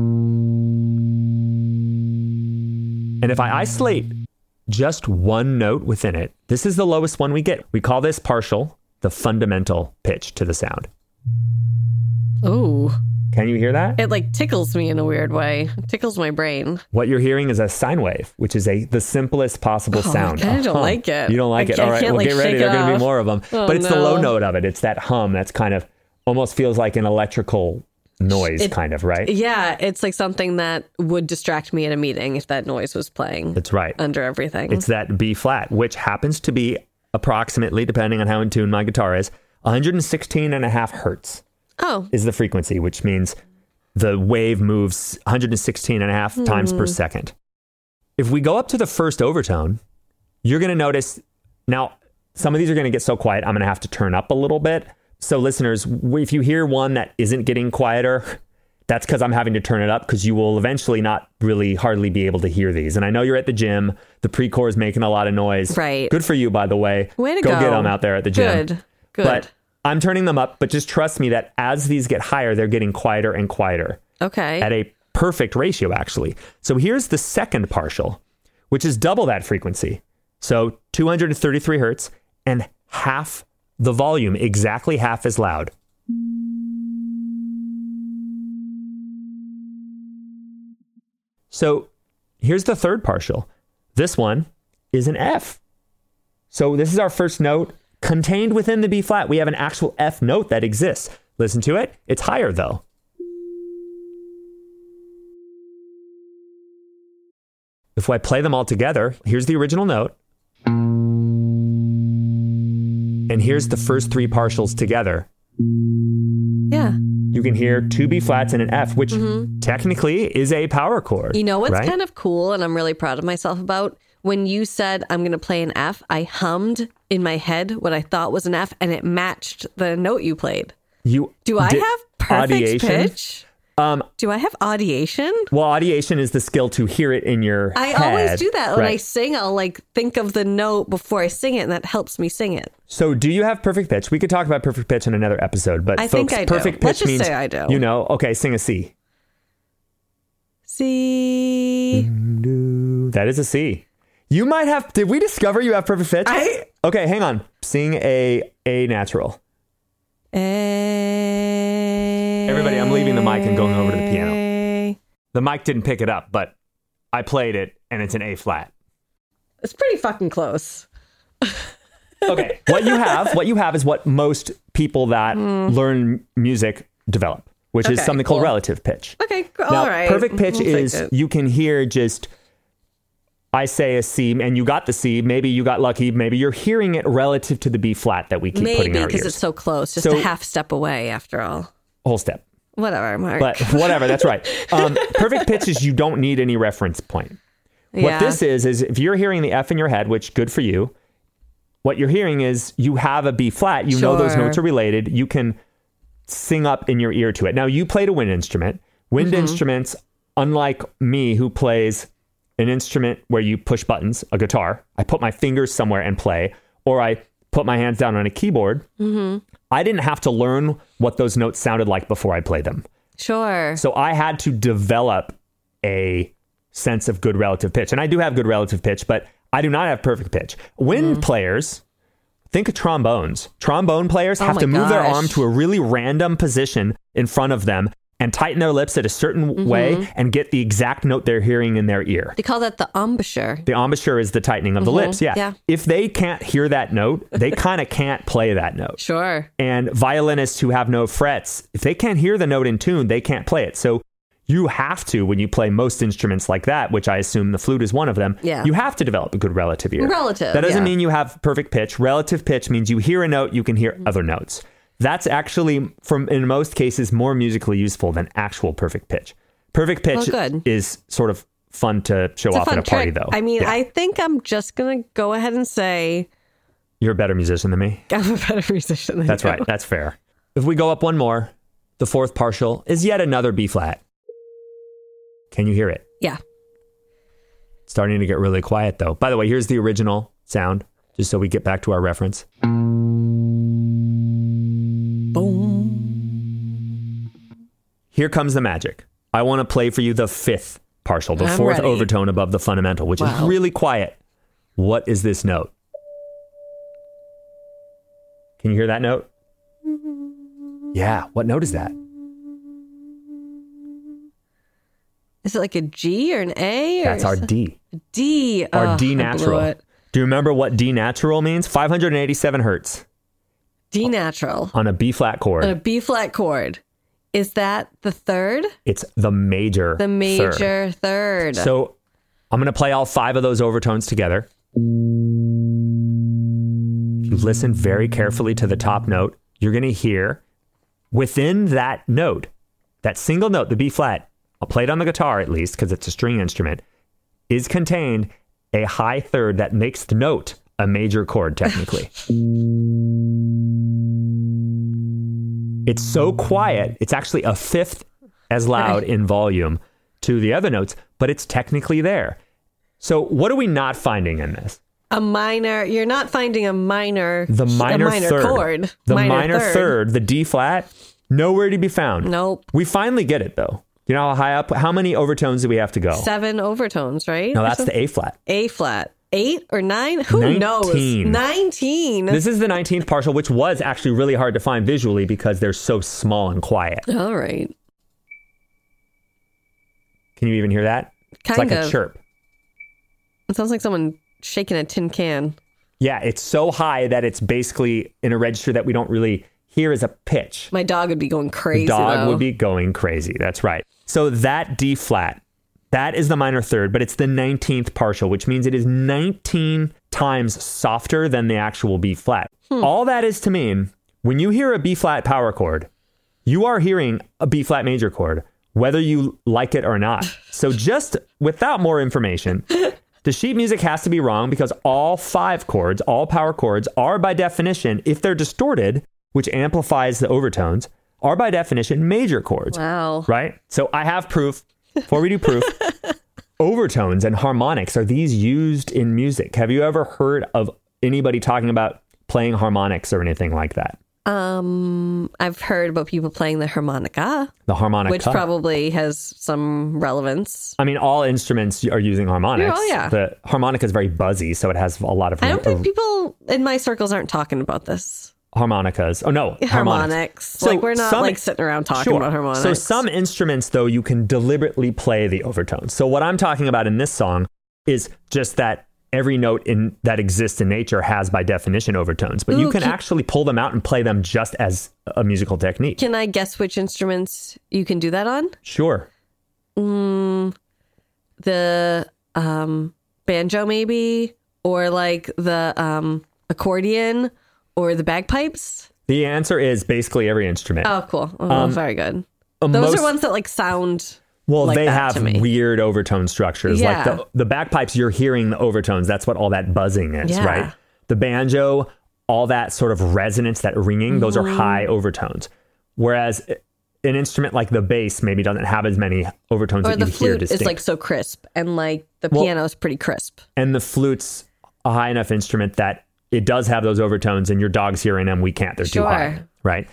Speaker 1: And if I isolate just one note within it, this is the lowest one we get. We call this partial, the fundamental pitch to the sound.
Speaker 2: Ooh.
Speaker 1: Can you hear that?
Speaker 2: It like tickles me in a weird way. It tickles my brain.
Speaker 1: What you're hearing is a sine wave, which is a the simplest possible
Speaker 2: Oh, I
Speaker 1: sound.
Speaker 2: kinda
Speaker 1: A
Speaker 2: don't
Speaker 1: hum.
Speaker 2: like it.
Speaker 1: You don't like
Speaker 2: I
Speaker 1: it.
Speaker 2: can't-
Speaker 1: All right,
Speaker 2: can't,
Speaker 1: well,
Speaker 2: like,
Speaker 1: get ready.
Speaker 2: shake
Speaker 1: There are
Speaker 2: it
Speaker 1: going to be
Speaker 2: off.
Speaker 1: more of them.
Speaker 2: Oh,
Speaker 1: but it's the low
Speaker 2: no.
Speaker 1: note of it. It's that hum that's kind of almost feels like an electrical noise,
Speaker 2: It-
Speaker 1: kind of, right?
Speaker 2: Yeah, it's like something that would distract me at a meeting if that noise was playing
Speaker 1: That's right.
Speaker 2: under everything.
Speaker 1: It's that B flat, which happens to be approximately, depending on how in tune my guitar is, one hundred sixteen and a half hertz
Speaker 2: oh,
Speaker 1: is the frequency, which means the wave moves one hundred sixteen and a half times
Speaker 2: Hmm.
Speaker 1: per second. If we go up to the first overtone, you're going to notice, now some of these are going to get so quiet, I'm going to have to turn up a little bit. So listeners, if you hear one that isn't getting quieter, that's because I'm having to turn it up, because you will eventually not really hardly be able to hear these. And I know you're at the gym. The pre-core is making a lot of noise.
Speaker 2: Right.
Speaker 1: Good for you, by the way.
Speaker 2: way to
Speaker 1: go.
Speaker 2: go.
Speaker 1: Get them out there at the gym.
Speaker 2: Good. Good.
Speaker 1: But I'm turning them up, but just trust me that as these get higher, they're getting quieter and quieter
Speaker 2: okay.
Speaker 1: at a perfect ratio, actually. So here's the second partial, which is double that frequency. So two hundred thirty-three hertz and half the volume, exactly half as loud. So here's the third partial. This one is an F. So this is our first note contained within the B flat. We have an actual F note that exists. Listen to it. It's higher though. If I play them all together, here's the original note. And here's the first three partials together.
Speaker 2: Yeah.
Speaker 1: You can hear two B flats and an F, which mm-hmm. technically is a power chord.
Speaker 2: You know what's
Speaker 1: right?
Speaker 2: kind of cool and I'm really proud of myself about? When you said I'm going to play an F, I hummed in my head what I thought was an F and it matched the note you played.
Speaker 1: You
Speaker 2: Do I have perfect
Speaker 1: audiation?
Speaker 2: pitch?
Speaker 1: Um,
Speaker 2: Do I have audiation?
Speaker 1: Well, audiation is the skill to hear it in your
Speaker 2: I
Speaker 1: head.
Speaker 2: always do that. When
Speaker 1: right.
Speaker 2: I sing, I'll like think of the note before I sing it, and that helps me sing it.
Speaker 1: So do you have perfect pitch? We could talk about perfect pitch in another episode, but
Speaker 2: I
Speaker 1: folks,
Speaker 2: think I do.
Speaker 1: perfect pitch
Speaker 2: Let's just
Speaker 1: means,
Speaker 2: say I do.
Speaker 1: You know, okay, sing a C.
Speaker 2: C.
Speaker 1: That is a C. You might have, did we discover you have perfect pitch?
Speaker 2: I,
Speaker 1: okay, hang on. Sing a A natural.
Speaker 2: A.
Speaker 1: Everybody, I'm leaving the mic and going over to the piano. The mic didn't pick it up, but I played it and it's an A flat.
Speaker 2: It's pretty fucking close.
Speaker 1: Okay, what you have, what you have is what most people that mm. learn music develop, which
Speaker 2: okay,
Speaker 1: is something
Speaker 2: cool.
Speaker 1: called relative pitch.
Speaker 2: Okay,
Speaker 1: now,
Speaker 2: all right.
Speaker 1: Perfect pitch
Speaker 2: we'll
Speaker 1: is you can hear just, I say a C and you got the C, maybe you got lucky, maybe you're hearing it relative to the B flat that we keep
Speaker 2: maybe,
Speaker 1: putting in our ears.
Speaker 2: Maybe because it's so close, just
Speaker 1: so,
Speaker 2: a half step away after all.
Speaker 1: Whole step.
Speaker 2: Whatever, Mark.
Speaker 1: But whatever, that's right. Um, perfect pitch is you don't need any reference point. What
Speaker 2: yeah.
Speaker 1: this is, is if you're hearing the F in your head, which good for you, what you're hearing is you have a B flat. You
Speaker 2: sure.
Speaker 1: know those notes are related. You can sing up in your ear to it. Now, you played a wind instrument. Wind mm-hmm. instruments, unlike me who plays an instrument where you push buttons, a guitar, I put my fingers somewhere and play, or I put my hands down on a keyboard. Mm-hmm. I didn't have to learn what those notes sounded like before I played them.
Speaker 2: Sure.
Speaker 1: So I had to develop a sense of good relative pitch. And I do have good relative pitch, but I do not have perfect pitch. Wind mm. players, think of trombones. Trombone players
Speaker 2: oh
Speaker 1: have to move
Speaker 2: gosh.
Speaker 1: their arm to a really random position in front of them and tighten their lips at a certain mm-hmm. way and get the exact note they're hearing in their ear.
Speaker 2: They call that the embouchure.
Speaker 1: The embouchure is the tightening of mm-hmm. the lips, yeah.
Speaker 2: yeah.
Speaker 1: If they can't hear that note, they kind of can't play that note.
Speaker 2: Sure.
Speaker 1: And violinists who have no frets, if they can't hear the note in tune, they can't play it. So you have to, when you play most instruments like that, which I assume the flute is one of them,
Speaker 2: yeah.
Speaker 1: you have to develop a good relative ear.
Speaker 2: Relative,
Speaker 1: That doesn't
Speaker 2: yeah.
Speaker 1: mean you have perfect pitch. Relative pitch means you hear a note, you can hear mm-hmm. other notes. That's actually, from in most cases, more musically useful than actual perfect pitch. Perfect pitch
Speaker 2: well,
Speaker 1: is sort of fun to show
Speaker 2: it's
Speaker 1: off at a party,
Speaker 2: trick.
Speaker 1: though.
Speaker 2: I mean,
Speaker 1: yeah.
Speaker 2: I think I'm just going to go ahead and say...
Speaker 1: You're a better musician than me.
Speaker 2: I'm a better musician than
Speaker 1: That's
Speaker 2: you.
Speaker 1: right. That's fair. If we go up one more, the fourth partial is yet another B flat. Can you hear it?
Speaker 2: Yeah.
Speaker 1: It's starting to get really quiet, though. By the way, here's the original sound, just so we get back to our reference.
Speaker 2: Boom.
Speaker 1: Here comes the magic. I want to play for you the fifth partial, the
Speaker 2: I'm
Speaker 1: fourth
Speaker 2: ready.
Speaker 1: overtone above the fundamental, which
Speaker 2: wow.
Speaker 1: is really quiet. What is this note? Can you hear that note? Yeah. What note is that?
Speaker 2: Is it like a G or an A? Or
Speaker 1: That's our D.
Speaker 2: D.
Speaker 1: Our
Speaker 2: oh,
Speaker 1: D natural. Do you remember what D natural means? five hundred eighty-seven hertz.
Speaker 2: D natural.
Speaker 1: On a B flat chord.
Speaker 2: On a B flat chord. Is that the third?
Speaker 1: It's the major
Speaker 2: The major
Speaker 1: third.
Speaker 2: third.
Speaker 1: So I'm going to play all five of those overtones together. If you listen very carefully to the top note, you're going to hear within that note, that single note, the B flat, I'll play it on the guitar at least because it's a string instrument, is contained a high third that makes the note a major chord technically. It's so quiet, it's actually a fifth as loud in volume to the other notes, but it's technically there. So what are we not finding in this?
Speaker 2: A minor, you're not finding a minor,
Speaker 1: the minor,
Speaker 2: a minor
Speaker 1: third,
Speaker 2: chord.
Speaker 1: The
Speaker 2: minor,
Speaker 1: minor third. third, the D flat, nowhere to be found.
Speaker 2: Nope.
Speaker 1: We finally get it though. You know how high up, how many overtones do we have to go?
Speaker 2: Seven overtones, right?
Speaker 1: No, that's the A flat.
Speaker 2: A flat. eight or nine? Who
Speaker 1: nineteen.
Speaker 2: knows? nineteen.
Speaker 1: This is the nineteenth partial, which was actually really hard to find visually because they're so small and quiet.
Speaker 2: All right.
Speaker 1: Can you even hear that?
Speaker 2: Kind
Speaker 1: it's like
Speaker 2: of.
Speaker 1: a chirp.
Speaker 2: It sounds like someone shaking a tin can.
Speaker 1: Yeah, it's so high that it's basically in a register that we don't really hear as a pitch.
Speaker 2: My dog would be going crazy.
Speaker 1: The dog
Speaker 2: though.
Speaker 1: would be going crazy. That's right. So that D flat, that is the minor third, but it's the nineteenth partial, which means it is nineteen times softer than the actual B flat. Hmm. All that is to mean, when you hear a B flat power chord, you are hearing a B flat major chord, whether you like it or not. So just without more information, the sheet music has to be wrong because all five chords, all power chords, are by definition, if they're distorted, which amplifies the overtones, are by definition major chords.
Speaker 2: Wow.
Speaker 1: Right? So I have proof. Before we do proof, overtones and harmonics, are these used in music? Have you ever heard of anybody talking about playing harmonics or anything like that?
Speaker 2: Um, I've heard about people playing the harmonica,
Speaker 1: The harmonica.
Speaker 2: which probably has some relevance.
Speaker 1: I mean, all instruments are using harmonics.
Speaker 2: Oh, yeah.
Speaker 1: The harmonica is very buzzy, so it has a lot of
Speaker 2: I don't think
Speaker 1: uh,
Speaker 2: people in my circles aren't talking about this.
Speaker 1: harmonicas. Oh, no. Harmonics.
Speaker 2: Harmonics.
Speaker 1: So
Speaker 2: like, we're not
Speaker 1: some-
Speaker 2: like sitting around talking
Speaker 1: Sure.
Speaker 2: about harmonics.
Speaker 1: So some instruments, though, you can deliberately play the overtones. So what I'm talking about in this song is just that every note in that exists in nature has by definition overtones, but
Speaker 2: Ooh,
Speaker 1: you can,
Speaker 2: can-
Speaker 1: actually pull them out and play them just as a musical technique.
Speaker 2: Can I guess which instruments you can do that on?
Speaker 1: Sure.
Speaker 2: Mm, the um, banjo, maybe, or like the um, accordion, or the bagpipes.
Speaker 1: The answer is basically every instrument.
Speaker 2: Oh, cool. Oh,
Speaker 1: Um,
Speaker 2: very good.
Speaker 1: Uh,
Speaker 2: Those
Speaker 1: most-
Speaker 2: are ones that like sound.
Speaker 1: Well,
Speaker 2: like
Speaker 1: they
Speaker 2: that
Speaker 1: have
Speaker 2: to me.
Speaker 1: weird overtone structures.
Speaker 2: Yeah.
Speaker 1: Like the, the bagpipes, you're hearing the overtones. That's what all that buzzing is,
Speaker 2: Yeah.
Speaker 1: right? The banjo, all that sort of resonance, that ringing, those
Speaker 2: Mm-hmm.
Speaker 1: are high overtones. Whereas an instrument like the bass maybe doesn't have as many overtones
Speaker 2: Or
Speaker 1: that
Speaker 2: the
Speaker 1: you hear
Speaker 2: flute
Speaker 1: distinct.
Speaker 2: is like so crisp, and like the
Speaker 1: Well-
Speaker 2: piano is pretty crisp.
Speaker 1: And the flute's a high enough instrument that it does have those overtones, and your dog's hearing them. We can't. They're too
Speaker 2: Sure.
Speaker 1: high, right?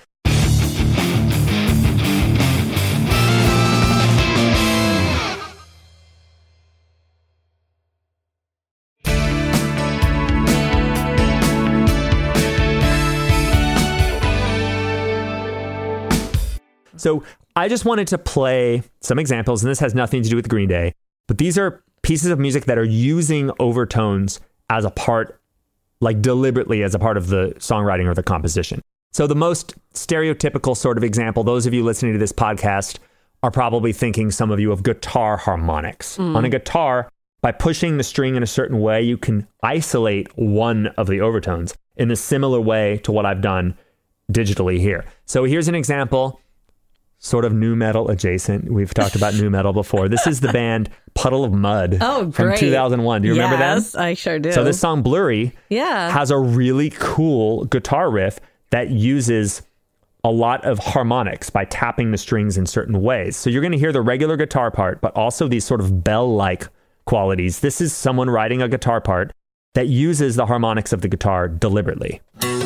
Speaker 1: So I just wanted to play some examples, and this has nothing to do with Green Day, but these are pieces of music that are using overtones as a part, like deliberately as a part of the songwriting or the composition. So the most stereotypical sort of example, those of you listening to this podcast are probably thinking, some of you, of guitar harmonics.
Speaker 2: Mm.
Speaker 1: On a guitar, by pushing the string in a certain way, you can isolate one of the overtones in a similar way to what I've done digitally here. So here's an example, sort of nu metal adjacent. We've talked about nu metal before. This is the band Puddle of Mud
Speaker 2: Oh,
Speaker 1: from
Speaker 2: great.
Speaker 1: two thousand one. Do you remember them?
Speaker 2: Yes, I sure do.
Speaker 1: So this song Blurry
Speaker 2: yeah.
Speaker 1: has a really cool guitar riff that uses a lot of harmonics by tapping the strings in certain ways. So you're going to hear the regular guitar part, but also these sort of bell-like qualities. This is someone writing a guitar part that uses the harmonics of the guitar deliberately.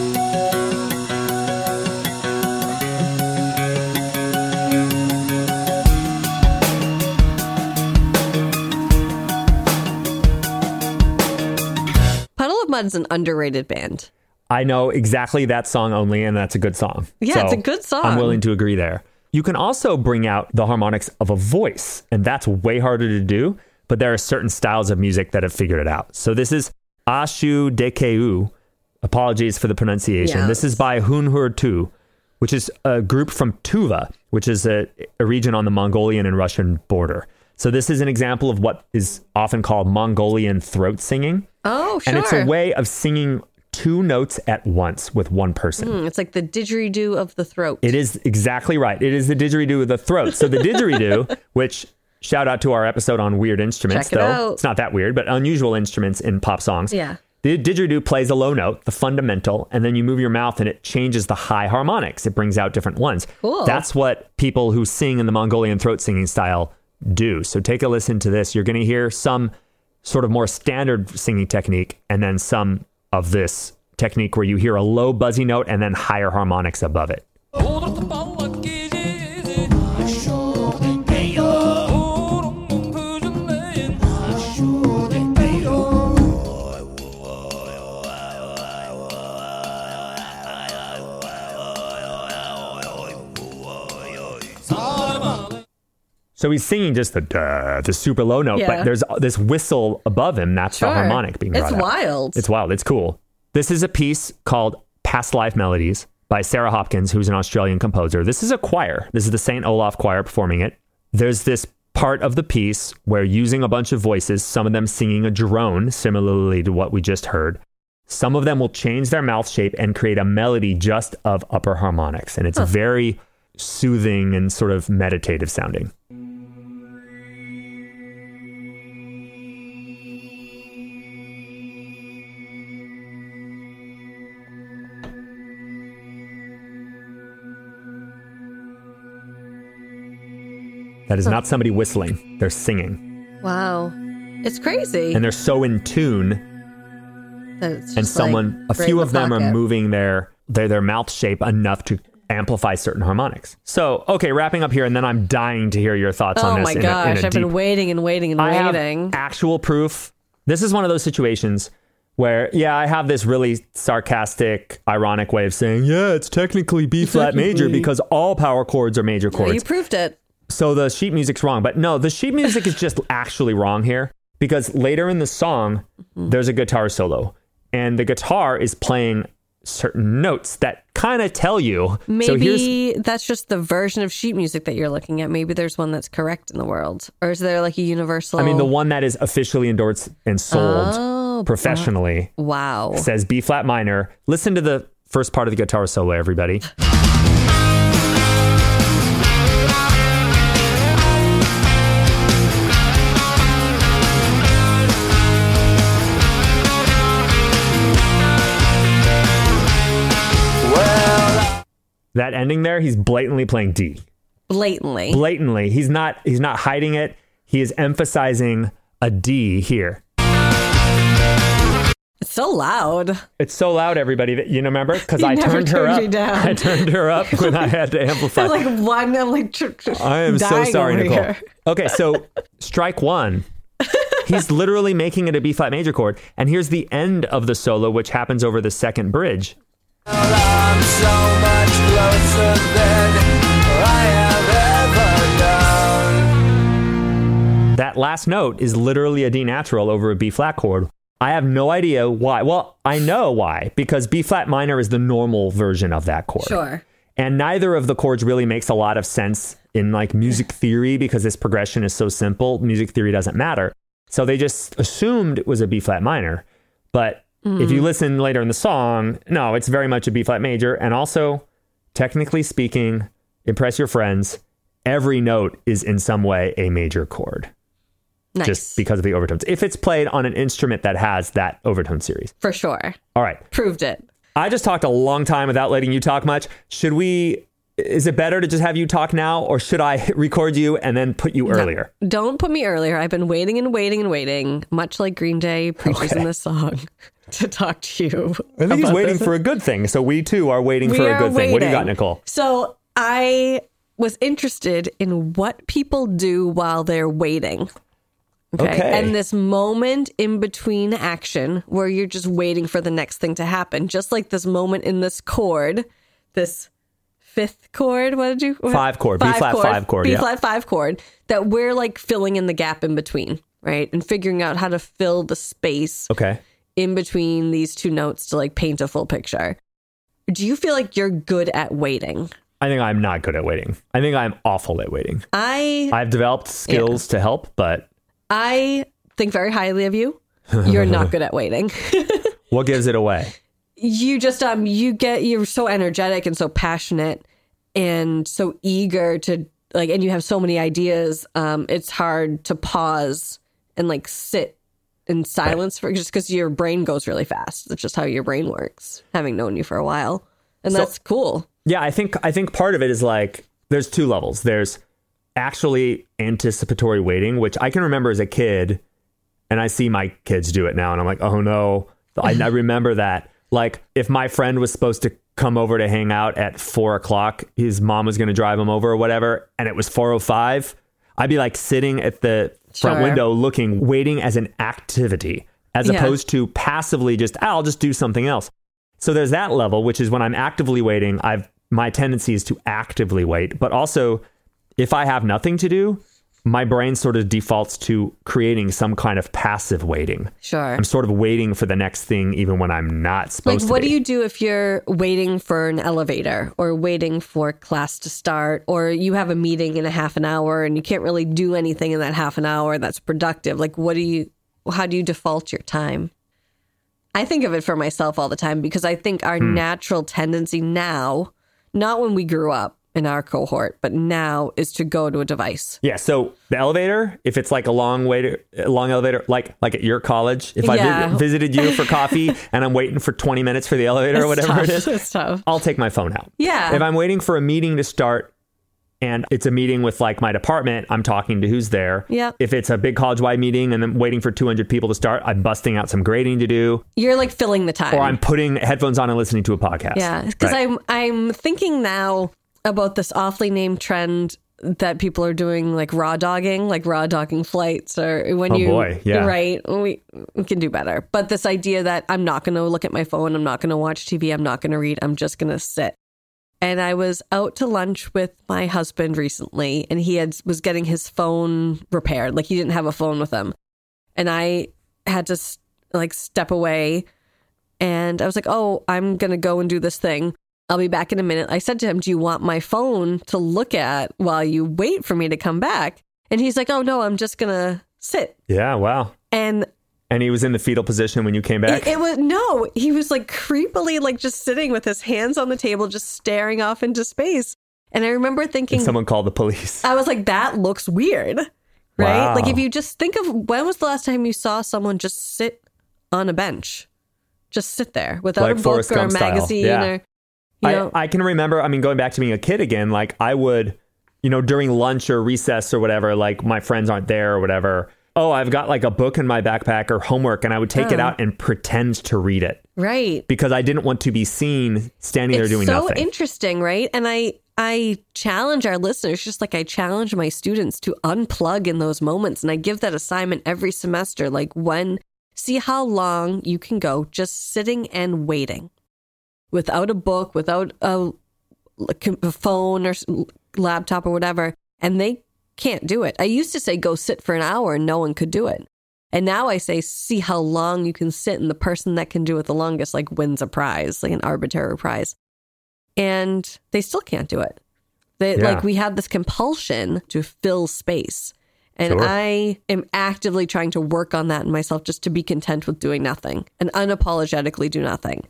Speaker 2: Puddle of Mud's an underrated band.
Speaker 1: I know exactly that song only, and that's a good song.
Speaker 2: Yeah,
Speaker 1: So
Speaker 2: it's a good song.
Speaker 1: I'm willing to agree there. You can also bring out the harmonics of a voice, and that's way harder to do, but there are certain styles of music that have figured it out. So this is Ashu Dekeu. Apologies for the pronunciation.
Speaker 2: Yes.
Speaker 1: This is by Hunhur Tu, which is a group from Tuva, which is a, a region on the Mongolian and Russian border. So this is an example of what is often called Mongolian throat singing.
Speaker 2: Oh, sure.
Speaker 1: And it's a way of singing two notes at once with one person.
Speaker 2: Mm, it's like the didgeridoo of the throat.
Speaker 1: It is exactly right. It is the didgeridoo of the throat. So the didgeridoo, which shout out to our episode on weird instruments,
Speaker 2: Check it
Speaker 1: though
Speaker 2: out.
Speaker 1: it's not that weird, but unusual instruments in pop songs.
Speaker 2: Yeah.
Speaker 1: The didgeridoo plays a low note, the fundamental, and then you move your mouth and it changes the high harmonics. It brings out different ones.
Speaker 2: Cool.
Speaker 1: That's what people who sing in the Mongolian throat singing style do. So take a listen to this. You're going to hear some sort of more standard singing technique, and then some of this technique where you hear a low buzzy note and then higher harmonics above it. So he's singing just the duh, the super low note,
Speaker 2: Yeah.
Speaker 1: but there's this whistle above him. That's
Speaker 2: Sure.
Speaker 1: the harmonic being brought
Speaker 2: It's
Speaker 1: out.
Speaker 2: wild.
Speaker 1: It's wild. It's cool. This is a piece called Past Life Melodies by Sarah Hopkins, who's an Australian composer. This is a choir. This is the Saint Olaf Choir performing it. There's this part of the piece where, using a bunch of voices, some of them singing a drone, similarly to what we just heard, some of them will change their mouth shape and create a melody just of upper harmonics. And it's
Speaker 2: Huh.
Speaker 1: very soothing and sort of meditative sounding. That is not somebody whistling. They're singing.
Speaker 2: Wow. It's crazy.
Speaker 1: And they're so in tune.
Speaker 2: that it's
Speaker 1: And
Speaker 2: just,
Speaker 1: someone,
Speaker 2: like,
Speaker 1: a
Speaker 2: right
Speaker 1: few
Speaker 2: in
Speaker 1: of
Speaker 2: the
Speaker 1: them are
Speaker 2: pocket.
Speaker 1: moving their, their, their mouth shape enough to amplify certain harmonics. So, okay, wrapping up here, and then I'm dying to hear your thoughts
Speaker 2: Oh
Speaker 1: on this.
Speaker 2: my
Speaker 1: in a- in
Speaker 2: gosh.
Speaker 1: a
Speaker 2: I've
Speaker 1: deep-
Speaker 2: been waiting and waiting and
Speaker 1: I have
Speaker 2: waiting.
Speaker 1: actual proof. This is one of those situations where, yeah, I have this really sarcastic, ironic way of saying, yeah, it's technically B flat major because all power chords are major
Speaker 2: Yeah,
Speaker 1: chords.
Speaker 2: you proved it.
Speaker 1: So the sheet music's wrong. But no, the sheet music is just actually wrong here, because later in the song, there's a guitar solo, and the guitar is playing certain notes that kind of tell you. So here's,
Speaker 2: Maybe that's just the version of sheet music that you're looking at. Maybe there's one that's correct in the world. Or is there like a universal?
Speaker 1: I mean, the one that is officially endorsed and sold
Speaker 2: Oh,
Speaker 1: professionally
Speaker 2: wow.
Speaker 1: says B flat minor. Listen to the first part of the guitar solo, everybody. That ending there, he's blatantly playing D.
Speaker 2: Blatantly.
Speaker 1: Blatantly. He's not he's not hiding it. He is emphasizing a D here.
Speaker 2: It's so loud.
Speaker 1: It's so loud, everybody, that you remember? Because
Speaker 2: You
Speaker 1: I
Speaker 2: never
Speaker 1: turned her
Speaker 2: turned
Speaker 1: up.
Speaker 2: me down.
Speaker 1: I turned her up when I had to amplify.
Speaker 2: I'm like one. I'm like. Tr- tr-
Speaker 1: I am so
Speaker 2: dying
Speaker 1: sorry,
Speaker 2: over
Speaker 1: Nicole.
Speaker 2: here.
Speaker 1: Okay, so strike one. He's literally making it a B flat major chord. And here's the end of the solo, which happens over the second bridge.
Speaker 3: I'm so much closer than I have ever known.
Speaker 1: That last note is literally a D natural over a B flat chord. I have no idea why. Well, I know why, because B flat minor is the normal version of that chord.
Speaker 2: Sure.
Speaker 1: And neither of the chords really makes a lot of sense in like music theory, because this progression is so simple. Music theory doesn't matter. So they just assumed it was a B flat minor. But mm. if you listen later in the song, no, it's very much a B flat major. And also, technically speaking, impress your friends, every note is in some way a major chord.
Speaker 2: Nice.
Speaker 1: Just because of the overtones. If it's played on an instrument that has that overtone series.
Speaker 2: For sure.
Speaker 1: All right.
Speaker 2: Proved it.
Speaker 1: I just talked a long time without letting you talk much. Should we, is it better to just have you talk now, or should I record you and then put you earlier?
Speaker 2: No, don't put me earlier. I've been waiting and waiting and waiting, much like Green Day preaches
Speaker 1: Okay.
Speaker 2: in this song, to talk to you.
Speaker 1: I think he's
Speaker 2: about
Speaker 1: waiting
Speaker 2: this.
Speaker 1: for a good thing. So we too are waiting
Speaker 2: We
Speaker 1: for a
Speaker 2: are
Speaker 1: good thing. What do you got,
Speaker 2: waiting.
Speaker 1: Nicole?
Speaker 2: So I was interested in what people do while they're waiting.
Speaker 1: Okay.
Speaker 2: And this moment in between action where you're just waiting for the next thing to happen. Just like this moment in this chord, this fifth chord. What did you? What?
Speaker 1: Five chord, B flat five chord,
Speaker 2: B
Speaker 1: yeah.
Speaker 2: flat five chord, that we're like filling in the gap in between, right? And figuring out how to fill the space
Speaker 1: Okay.
Speaker 2: in between these two notes to like paint a full picture. Do you feel like you're good at waiting?
Speaker 1: I think I'm not good at waiting. I think I'm awful at waiting.
Speaker 2: I
Speaker 1: I've developed skills to help, but
Speaker 2: I think very highly of you. You're not good at waiting.
Speaker 1: what gives it away?
Speaker 2: You just um you get you're so energetic and so passionate and so eager to like, and you have so many ideas. Um, it's hard to pause and like sit in silence for just because your brain goes really fast. That's just how your brain works. Having known you for a while, and
Speaker 1: So-
Speaker 2: that's cool.
Speaker 1: Yeah, I think I think part of it is like there's two levels. There's actually anticipatory waiting, which I can remember as a kid, and I see my kids do it now, and I'm like, oh no. I, I remember that. Like if my friend was supposed to come over to hang out at four o'clock, his mom was going to drive him over or whatever, and it was four oh five, I'd be like sitting at the front
Speaker 2: Sure.
Speaker 1: window looking, waiting as an activity, as
Speaker 2: Yeah.
Speaker 1: opposed to passively just, ah, I'll just do something else. So there's that level, which is when I'm actively waiting, I've my tendency is to actively wait. But also, if I have nothing to do, my brain sort of defaults to creating some kind of passive waiting.
Speaker 2: Sure.
Speaker 1: I'm sort of waiting for the next thing even when I'm not supposed
Speaker 2: Like,
Speaker 1: to
Speaker 2: what
Speaker 1: be.
Speaker 2: do you do if you're waiting for an elevator or waiting for class to start, or you have a meeting in a half an hour and you can't really do anything in that half an hour that's productive? Like, what do you, how do you default your time? I think of it for myself all the time because I think our
Speaker 1: Hmm.
Speaker 2: natural tendency now, not when we grew up in our cohort, but now is to go to a device.
Speaker 1: Yeah, so the elevator, if it's like a long way to, a long elevator, like like at your college, if I
Speaker 2: Yeah.
Speaker 1: vi- visited you for coffee and I'm waiting for twenty minutes for the elevator or
Speaker 2: It's
Speaker 1: whatever
Speaker 2: tough.
Speaker 1: it is,
Speaker 2: It's tough.
Speaker 1: I'll take my phone out.
Speaker 2: Yeah.
Speaker 1: If I'm waiting for a meeting to start and it's a meeting with like my department, I'm talking to who's there.
Speaker 2: Yeah.
Speaker 1: If it's a big college-wide meeting and I'm waiting for two hundred people to start, I'm busting out some grading to do,
Speaker 2: You're like filling the time.
Speaker 1: or I'm putting headphones on and listening to a podcast.
Speaker 2: Yeah, because
Speaker 1: Right.
Speaker 2: I'm I'm thinking now about this awfully named trend that people are doing, like raw dogging, like raw dogging flights, or when
Speaker 1: Oh,
Speaker 2: you
Speaker 1: boy, yeah.
Speaker 2: right, we, we can do better. But this idea that I'm not going to look at my phone, I'm not going to watch T V, I'm not going to read, I'm just going to sit. And I was out to lunch with my husband recently, and he had was getting his phone repaired, like he didn't have a phone with him, and I had to like step away, and I was like, oh, I'm going to go and do this thing. I'll be back in a minute. I said to him, do you want my phone to look at while you wait for me to come back? And he's like, oh, no, I'm just going to sit.
Speaker 1: Yeah, wow.
Speaker 2: And
Speaker 1: And he was in the fetal position when you came back?
Speaker 2: it, it was, no, he was like creepily, like just sitting with his hands on the table, just staring off into space. And I remember thinking,
Speaker 1: And someone called the police.
Speaker 2: I was like, that looks weird, right?
Speaker 1: Wow.
Speaker 2: Like if you just think of when was the last time you saw someone just sit on a bench, just sit there without
Speaker 1: Like
Speaker 2: a book
Speaker 1: Forrest
Speaker 2: or a
Speaker 1: Gump style.
Speaker 2: magazine
Speaker 1: Yeah.
Speaker 2: or, you know,
Speaker 1: I, I can remember, I mean, going back to being a kid again, like I would, you know, during lunch or recess or whatever, like my friends aren't there or whatever. Oh, I've got like a book in my backpack or homework, and I would take it
Speaker 2: Oh.
Speaker 1: out and pretend to read it
Speaker 2: right.
Speaker 1: because I didn't want to be seen standing there
Speaker 2: It's
Speaker 1: doing
Speaker 2: so
Speaker 1: nothing.
Speaker 2: interesting, right? And I I challenge our listeners, just like I challenge my students to unplug in those moments. And I give that assignment every semester, like when, see how long you can go just sitting and waiting without a book, without a, a phone or s- laptop or whatever. And they can't do it. I used to say go sit for an hour and no one could do it. And now I say see how long you can sit, and the person that can do it the longest like wins a prize, like an arbitrary prize. And they still can't do it. They,
Speaker 1: Yeah.
Speaker 2: Like we have this compulsion to fill space. And
Speaker 1: Sure.
Speaker 2: I am actively trying to work on that in myself, just to be content with doing nothing and unapologetically do nothing.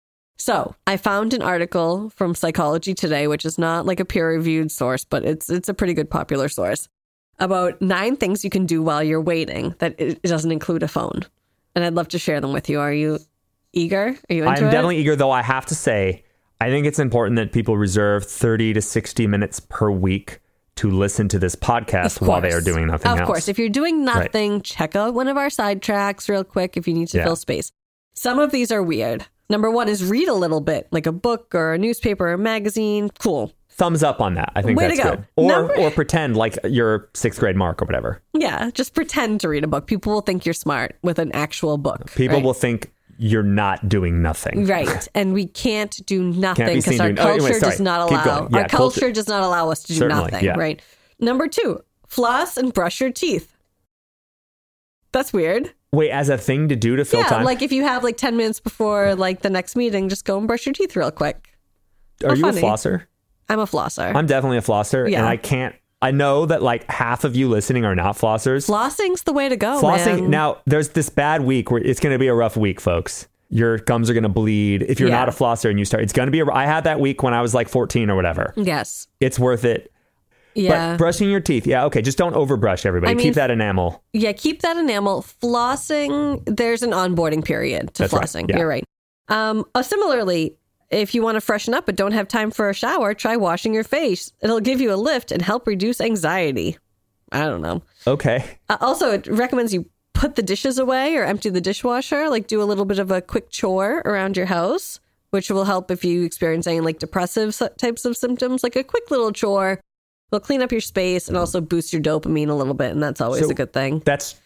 Speaker 2: So I found an article from Psychology Today, which is not like a peer-reviewed source, but it's it's a pretty good popular source, about nine things you can do while you're waiting that it, it doesn't include a phone. And I'd love to share them with you. Are you eager? Are you into
Speaker 1: I'm
Speaker 2: it?
Speaker 1: definitely eager, though I have to say, I think it's important that people reserve thirty to sixty minutes per week to listen to this podcast
Speaker 2: Of
Speaker 1: while they are
Speaker 2: course.
Speaker 1: doing nothing
Speaker 2: Of
Speaker 1: else.
Speaker 2: course. If you're doing nothing, check out one of our side tracks real quick if you need to
Speaker 1: Yeah.
Speaker 2: fill space. Some of these are weird. Number one is read a little bit, like a book or a newspaper or a magazine. Cool.
Speaker 1: Thumbs up on that. I think
Speaker 2: Way to
Speaker 1: that's
Speaker 2: go.
Speaker 1: good. Or
Speaker 2: Number-
Speaker 1: or pretend like your sixth grade mark or whatever.
Speaker 2: Yeah, just pretend to read a book. People will think you're smart with an actual book.
Speaker 1: People
Speaker 2: right?
Speaker 1: will think you're not doing nothing.
Speaker 2: Right. And we can't do nothing
Speaker 1: be
Speaker 2: because
Speaker 1: seen
Speaker 2: our
Speaker 1: doing- oh,
Speaker 2: culture
Speaker 1: anyway, sorry.
Speaker 2: does not
Speaker 1: Keep
Speaker 2: allow
Speaker 1: going. Yeah,
Speaker 2: our culture,
Speaker 1: culture-
Speaker 2: does not allow us to do
Speaker 1: Certainly,
Speaker 2: nothing.
Speaker 1: yeah.
Speaker 2: Right. Number two, floss and brush your teeth. That's weird.
Speaker 1: Wait, as a thing to do to fill
Speaker 2: Yeah,
Speaker 1: time?
Speaker 2: like if you have like ten minutes before like the next meeting, just go and brush your teeth real quick.
Speaker 1: Are
Speaker 2: oh,
Speaker 1: you
Speaker 2: funny.
Speaker 1: a flosser?
Speaker 2: I'm a flosser.
Speaker 1: I'm definitely a flosser.
Speaker 2: Yeah.
Speaker 1: And I can't, I know that like half of you listening are not flossers.
Speaker 2: Flossing's the way to go,
Speaker 1: Flossing,
Speaker 2: man.
Speaker 1: now there's this bad week where it's going to be a rough week, folks. Your gums are going to bleed. If you're
Speaker 2: Yeah.
Speaker 1: not a flosser and you start, it's going to be, a, I had that week when I was like fourteen or whatever.
Speaker 2: Yes.
Speaker 1: It's worth it.
Speaker 2: Yeah.
Speaker 1: But brushing your teeth, yeah, okay. Just don't overbrush, everybody.
Speaker 2: I mean,
Speaker 1: Keep that enamel.
Speaker 2: Yeah, keep that enamel. Flossing, there's an onboarding period to
Speaker 1: That's right,
Speaker 2: flossing.
Speaker 1: yeah.
Speaker 2: You're right. Um, uh, similarly, if you want to freshen up but don't have time for a shower, try washing your face. It'll give you a lift and help reduce anxiety. I don't know.
Speaker 1: Okay.
Speaker 2: Uh, also, it recommends you put the dishes away or empty the dishwasher, like do a little bit of a quick chore around your house, which will help if you experience any like depressive s- types of symptoms. Like a quick little chore will clean up your space and also boost your dopamine a little bit, and that's always
Speaker 1: So
Speaker 2: a good thing.
Speaker 1: That's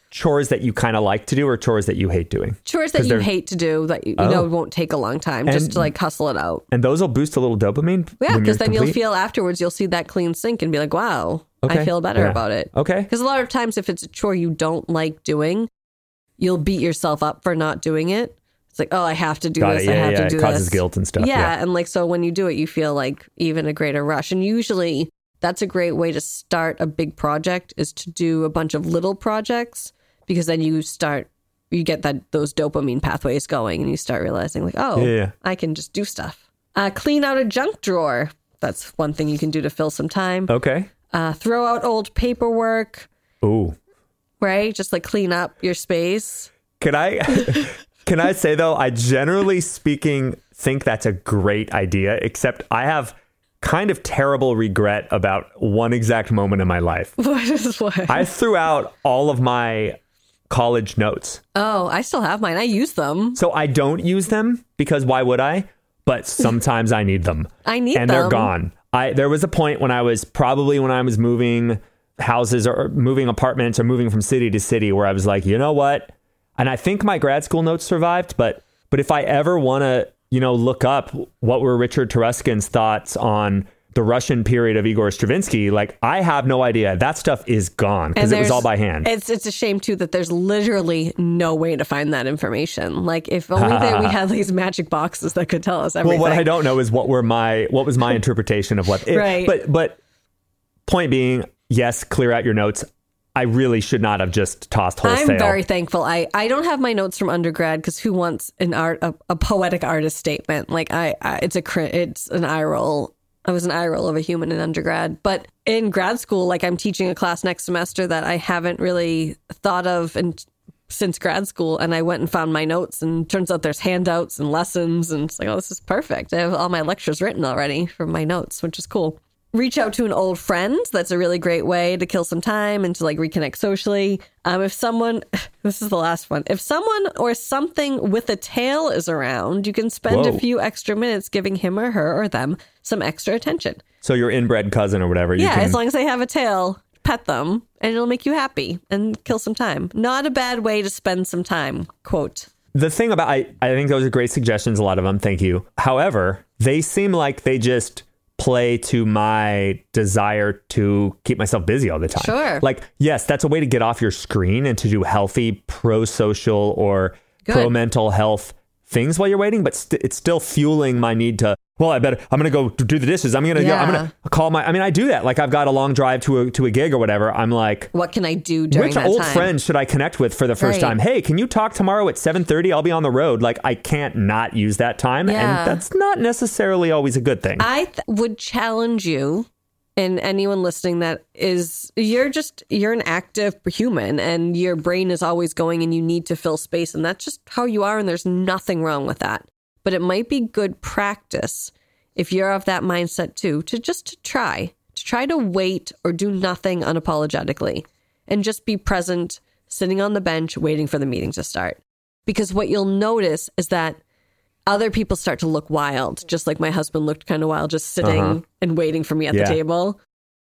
Speaker 1: chores that you kind of like to do or chores that you hate doing?
Speaker 2: Chores that
Speaker 1: 'Cause
Speaker 2: you
Speaker 1: they're-
Speaker 2: hate to do that you, you
Speaker 1: Oh.
Speaker 2: know won't take a long time, just
Speaker 1: And-
Speaker 2: to like hustle it out.
Speaker 1: And those will boost a little dopamine?
Speaker 2: Yeah,
Speaker 1: when
Speaker 2: because
Speaker 1: you're
Speaker 2: then you'll
Speaker 1: complete?
Speaker 2: feel afterwards, you'll see that clean sink and be like, wow,
Speaker 1: Okay.
Speaker 2: I feel better
Speaker 1: Yeah.
Speaker 2: about it.
Speaker 1: Okay.
Speaker 2: Because a lot of times, if it's a chore you don't like doing, you'll beat yourself up for not doing it. It's like, oh, I have to do
Speaker 1: Got
Speaker 2: this.
Speaker 1: it.
Speaker 2: I
Speaker 1: Yeah,
Speaker 2: have
Speaker 1: yeah.
Speaker 2: to
Speaker 1: It
Speaker 2: do
Speaker 1: causes
Speaker 2: this.
Speaker 1: guilt and stuff.
Speaker 2: Yeah,
Speaker 1: Yeah.
Speaker 2: and like so when you do it, you feel like even a greater rush. And usually that's a great way to start a big project is to do a bunch of little projects because then you start you get that those dopamine pathways going and you start realizing like, oh,
Speaker 1: Yeah, yeah.
Speaker 2: I can just do stuff. Uh, clean out a junk drawer. That's one thing you can do to fill some time.
Speaker 1: Okay.
Speaker 2: Uh, throw out old paperwork,
Speaker 1: Ooh.
Speaker 2: right? Just like clean up your space.
Speaker 1: Can I can I say though, I generally speaking think that's a great idea, except I have kind of terrible regret about one exact moment in my life.
Speaker 2: What is what?
Speaker 1: I threw out all of my college notes.
Speaker 2: oh, I still have mine. I use them.
Speaker 1: So I don't use them because why would I? But sometimes I need them.
Speaker 2: I need
Speaker 1: and
Speaker 2: them.
Speaker 1: they're gone. I there was a point when I was probably when I was moving houses or moving apartments or moving from city to city where I was like, you know what? And I think my grad school notes survived, but but if I ever want to, you know, look up what were Richard Teruskin's thoughts on the Russian period of Igor Stravinsky, like I have no idea. That stuff is gone because
Speaker 2: And
Speaker 1: it was
Speaker 2: there's-
Speaker 1: all by hand.
Speaker 2: It's it's a shame too that there's literally no way to find that information. Like if only that we had these magic boxes that could tell us everything.
Speaker 1: Well, what I don't know is what were my what was my interpretation of what. It,
Speaker 2: Right.
Speaker 1: But but point being, yes, clear out your notes. I really should not have just tossed wholesale.
Speaker 2: I'm very thankful. I, I don't have my notes from undergrad because who wants an art a, a poetic artist statement? Like I, I it's a cri- it's an eye roll. I was an eye roll of a human in undergrad, but in grad school, like I'm teaching a class next semester that I haven't really thought of and since grad school, and I went and found my notes, and turns out there's handouts and lessons, and it's like, oh, this is perfect. I have all my lectures written already from my notes, which is cool. Reach out to an old friend. That's a really great way to kill some time and to like reconnect socially. Um, if someone, this is the last one, if someone or something with a tail is around, you can spend
Speaker 1: Whoa.
Speaker 2: a few extra minutes giving him or her or them some extra attention.
Speaker 1: So your inbred cousin or whatever. You
Speaker 2: Yeah,
Speaker 1: can,
Speaker 2: as long as they have a tail, pet them and it'll make you happy and kill some time. Not a bad way to spend some time. Quote.
Speaker 1: the thing about I, I think those are great suggestions. A lot of them. Thank you. However, they seem like they just play to my desire to keep myself busy all the time.
Speaker 2: Sure.
Speaker 1: Like, yes, that's a way to get off your screen and to do healthy pro-social or
Speaker 2: Good.
Speaker 1: pro-mental health things while you're waiting, but st- it's still fueling my need to, well, I better, I'm going to go do the dishes. I'm going to,
Speaker 2: Yeah.
Speaker 1: I'm going to call my, I mean, I do that. Like I've got a long drive to a, to a gig or whatever. I'm like,
Speaker 2: What can I do during
Speaker 1: which
Speaker 2: that
Speaker 1: old
Speaker 2: time?
Speaker 1: friends should I connect with for the first
Speaker 2: Right.
Speaker 1: time? Hey, can you talk tomorrow at seven thirty? I'll be on the road. Like I can't not use that time.
Speaker 2: Yeah.
Speaker 1: And that's not necessarily always a good thing.
Speaker 2: I th- would challenge you and anyone listening that is you're just you're an active human and your brain is always going and you need to fill space and that's just how you are and there's nothing wrong with that. But it might be good practice if you're of that mindset too to just to try to try to wait or do nothing unapologetically and just be present sitting on the bench waiting for the meeting to start. Because what you'll notice is that other people start to look wild, just like my husband looked kind of wild, just sitting
Speaker 1: Uh-huh.
Speaker 2: and waiting for me at
Speaker 1: Yeah.
Speaker 2: the table.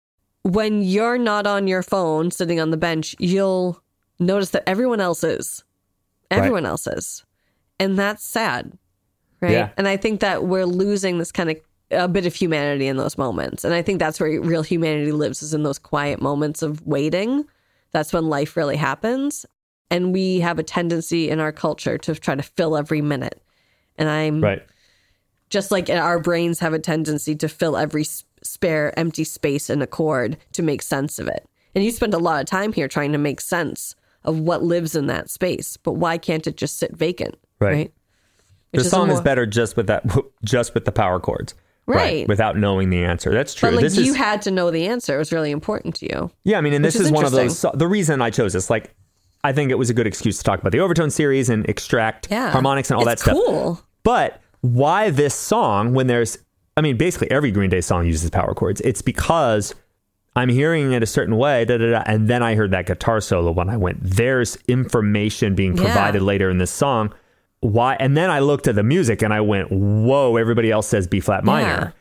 Speaker 2: When you're not on your phone sitting on the bench, you'll notice that everyone else is. Everyone else is. And that's sad, right?
Speaker 1: Yeah.
Speaker 2: And I think that we're losing this kind of a bit of humanity in those moments. And I think that's where real humanity lives is in those quiet moments of waiting. That's when life really happens. And we have a tendency in our culture to try to fill every minute. And I'm
Speaker 1: right.
Speaker 2: just like our brains have a tendency to fill every s- spare empty space in a chord to make sense of it. And you spend a lot of time here trying to make sense of what lives in that space. But why can't it just sit vacant?
Speaker 1: Right.
Speaker 2: Right.
Speaker 1: The
Speaker 2: Which a
Speaker 1: song is
Speaker 2: more-
Speaker 1: better just with that, just with the power chords.
Speaker 2: Right.
Speaker 1: Without knowing the answer. That's true.
Speaker 2: But like
Speaker 1: this
Speaker 2: you
Speaker 1: is,
Speaker 2: had to know the answer. It was really important to you.
Speaker 1: yeah, I mean, and
Speaker 2: which
Speaker 1: this
Speaker 2: is
Speaker 1: is one of those,
Speaker 2: interesting.
Speaker 1: so- the reason I chose this, like, I think it was a good excuse to talk about the Overtone series and extract
Speaker 2: Yeah.
Speaker 1: harmonics and all
Speaker 2: It's
Speaker 1: that stuff.
Speaker 2: cool.
Speaker 1: But why this song when there's, I mean, basically every Green Day song uses power chords. It's because I'm hearing it a certain way, da, da, da, and then I heard that guitar solo when I went, there's information being
Speaker 2: Yeah.
Speaker 1: provided later in this song. Why? And then I looked at the music and I went, whoa, everybody else says B flat minor.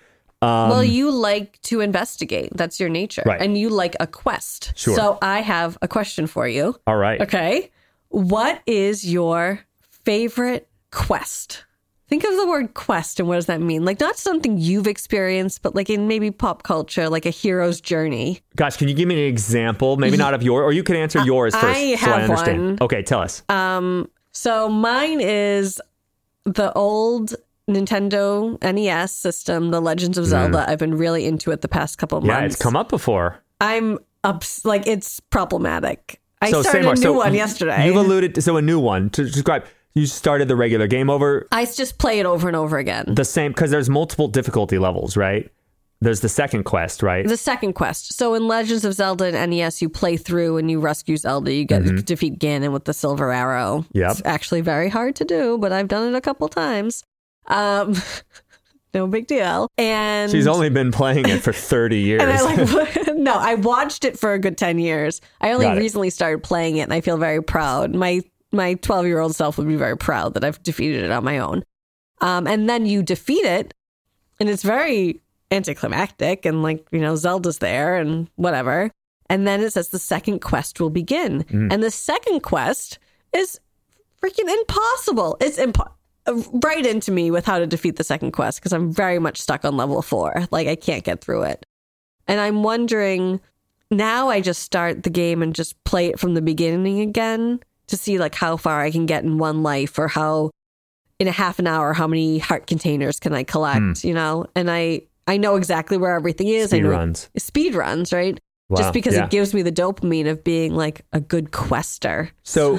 Speaker 1: Um,
Speaker 2: well, you like to investigate. That's your nature.
Speaker 1: Right.
Speaker 2: And you like a quest.
Speaker 1: Sure.
Speaker 2: So I have a question for you.
Speaker 1: all right.
Speaker 2: Okay. What is your favorite quest? Think of the word quest and what does that mean? Like not something you've experienced, but like in maybe pop culture, like a hero's journey.
Speaker 1: Gosh, can you give me an example? Maybe not of your, or you can answer yours first.
Speaker 2: I
Speaker 1: so I
Speaker 2: have
Speaker 1: understand.
Speaker 2: one.
Speaker 1: Okay, tell us.
Speaker 2: Um, so mine is the old Nintendo N E S system, The Legends of Zelda. I've been really into it the past couple of
Speaker 1: yeah,
Speaker 2: months.
Speaker 1: it's come up before.
Speaker 2: I'm ups- like it's problematic. I
Speaker 1: So
Speaker 2: started
Speaker 1: Samar,
Speaker 2: a new
Speaker 1: so
Speaker 2: one yesterday.
Speaker 1: You've alluded to, so a new one to describe. You started the regular game over
Speaker 2: I just play it over and over again.
Speaker 1: the same because there's multiple difficulty levels, right? There's the second quest, right?
Speaker 2: The second quest. So in Legends of Zelda and N E S, you play through and you rescue Zelda. You get
Speaker 1: Mm-hmm.
Speaker 2: to defeat Ganon with the silver arrow.
Speaker 1: Yep.
Speaker 2: It's actually very hard to do, but I've done it a couple times. Um, no big deal. And
Speaker 1: She's only been playing it for thirty years.
Speaker 2: and I like no, I watched it for a good ten years. I only
Speaker 1: Got it.
Speaker 2: recently started playing it, and I feel very proud. My my twelve year old self would be very proud that I've defeated it on my own. Um, and then you defeat it, and it's very anticlimactic, and like you know, Zelda's there and whatever. And then it says the second quest will begin,
Speaker 1: Mm.
Speaker 2: and the second quest is freaking impossible. It's impo- right into me with how to defeat the second quest because I'm very much stuck on level four. Like I can't get through it. And I'm wondering, now I just start the game and just play it from the beginning again to see like how far I can get in one life or how in a half an hour, how many heart containers can I collect, you know? And I, I know exactly where everything is. I
Speaker 1: Speed
Speaker 2: know
Speaker 1: runs.
Speaker 2: Speed runs, right?
Speaker 1: Wow,
Speaker 2: Just because
Speaker 1: yeah.
Speaker 2: it gives me the dopamine of being like a good quester.
Speaker 1: So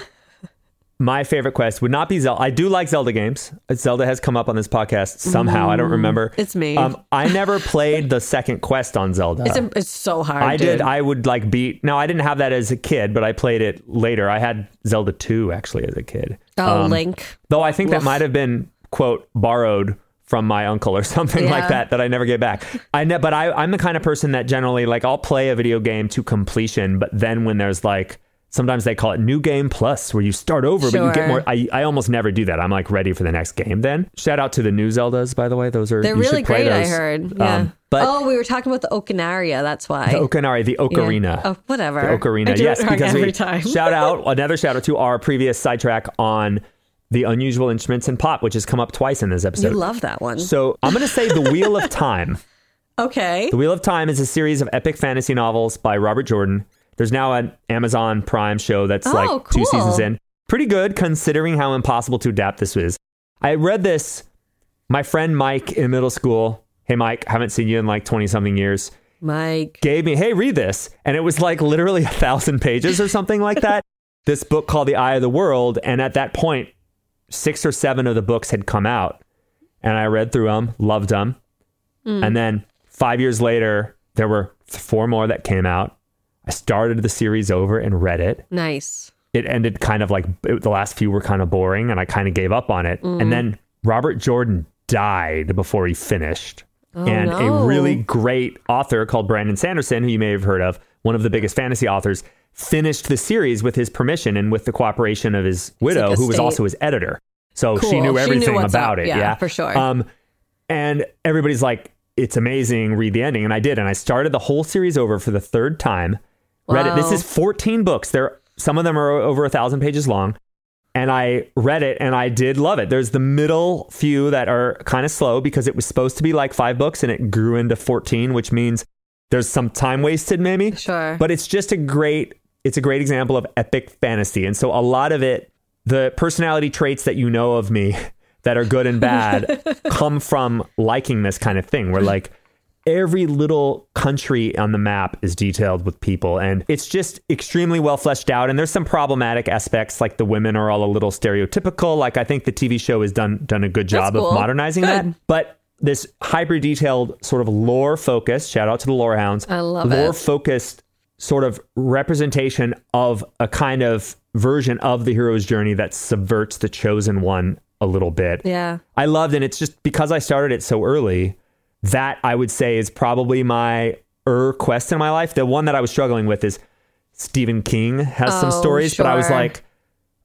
Speaker 1: my favorite quest would not be Zelda. I do like Zelda games. Zelda has come up on this podcast somehow. I don't remember.
Speaker 2: It's me.
Speaker 1: Um, I never played the second quest on Zelda.
Speaker 2: It's, a, it's so hard.
Speaker 1: I
Speaker 2: dude.
Speaker 1: did. I would like beat. Now I didn't have that as a kid, but I played it later. I had Zelda two actually as a kid.
Speaker 2: Oh,
Speaker 1: Um,
Speaker 2: Link.
Speaker 1: Though I think that
Speaker 2: Woof.
Speaker 1: might have been quote borrowed from my uncle or something
Speaker 2: Yeah.
Speaker 1: like that that I never get back. I ne- but I, I'm the kind of person that generally like I'll play a video game to completion, but then when there's like sometimes they call it new game plus where you start over but you get
Speaker 2: Sure.
Speaker 1: more. I, I almost never do that. I'm like ready for the next game then. Shout out to the new Zeldas, by the way. Those are
Speaker 2: They're
Speaker 1: you
Speaker 2: really
Speaker 1: should play
Speaker 2: great, I
Speaker 1: those.
Speaker 2: heard. Yeah.
Speaker 1: Um, but
Speaker 2: oh, we were talking about the Okinaria. That's why.
Speaker 1: the Ocarina, the
Speaker 2: Yeah.
Speaker 1: Ocarina.
Speaker 2: Oh, whatever.
Speaker 1: The
Speaker 2: I
Speaker 1: Ocarina,
Speaker 2: do
Speaker 1: yes,
Speaker 2: it wrong
Speaker 1: because
Speaker 2: every
Speaker 1: we
Speaker 2: time.
Speaker 1: shout out another shout out to our previous sidetrack on the unusual instruments in pop, which has come up twice in this
Speaker 2: You
Speaker 1: episode.
Speaker 2: love that one.
Speaker 1: So I'm going to say The Wheel of Time.
Speaker 2: Okay.
Speaker 1: The Wheel of Time is a series of epic fantasy novels by Robert Jordan. There's now an Amazon Prime show that's
Speaker 2: Oh,
Speaker 1: like two
Speaker 2: cool.
Speaker 1: seasons in. Pretty good considering how impossible to adapt this is. I read this. My friend Mike in middle school. Hey, Mike, haven't seen you in like twenty something years.
Speaker 2: Mike.
Speaker 1: Gave me, hey, read this. And it was like literally a thousand pages or something like that. This book called The Eye of the World. And at that point, six or seven of the books had come out. And I read through them, loved them.
Speaker 2: Mm.
Speaker 1: And then five years later, there were four more that came out. I started the series over and read it.
Speaker 2: Nice.
Speaker 1: It ended kind of like it, the last few were kind of boring and I kind of gave up on it.
Speaker 2: Mm.
Speaker 1: And then Robert Jordan died before he finished.
Speaker 2: Oh,
Speaker 1: and
Speaker 2: no.
Speaker 1: a really great author called Brandon Sanderson, who you may have heard of, one of the biggest fantasy authors, finished the series with his permission and with the cooperation of his widow,
Speaker 2: like a
Speaker 1: who was
Speaker 2: state-
Speaker 1: also his editor. So
Speaker 2: Cool.
Speaker 1: she knew
Speaker 2: She knew
Speaker 1: everything
Speaker 2: what's
Speaker 1: about
Speaker 2: up.
Speaker 1: it.
Speaker 2: Yeah,
Speaker 1: Yeah,
Speaker 2: for sure.
Speaker 1: Um, and everybody's like, it's amazing, read the ending. And I did. And I started the whole series over for the third time. Read it. This
Speaker 2: Wow.
Speaker 1: is fourteen books. There, some of them are over a thousand pages long. And I read it and I did love it. There's the middle few that are kind of slow because it was supposed to be like five books and it grew into fourteen, which means there's some time wasted maybe.
Speaker 2: Sure.
Speaker 1: But it's just a great, it's a great example of epic fantasy. And so a lot of it, the personality traits that you know of me that are good and bad come from liking this kind of thing where like every little country on the map is detailed with people and it's just extremely well fleshed out. And there's some problematic aspects like the women are all a little stereotypical. Like I think the T V show has done done a good job
Speaker 2: That's cool.
Speaker 1: of modernizing
Speaker 2: Good.
Speaker 1: that. But this hyper detailed sort of lore focused, shout out to the lore hounds,
Speaker 2: I love
Speaker 1: lore
Speaker 2: it.
Speaker 1: focused sort of representation of a kind of version of the hero's journey that subverts the chosen one a little bit.
Speaker 2: Yeah.
Speaker 1: I loved it. And it's just because I started it so early, that I would say is probably my er quest in my life. The one that I was struggling with is Stephen King has some
Speaker 2: Oh,
Speaker 1: stories, but I was
Speaker 2: sure.
Speaker 1: like,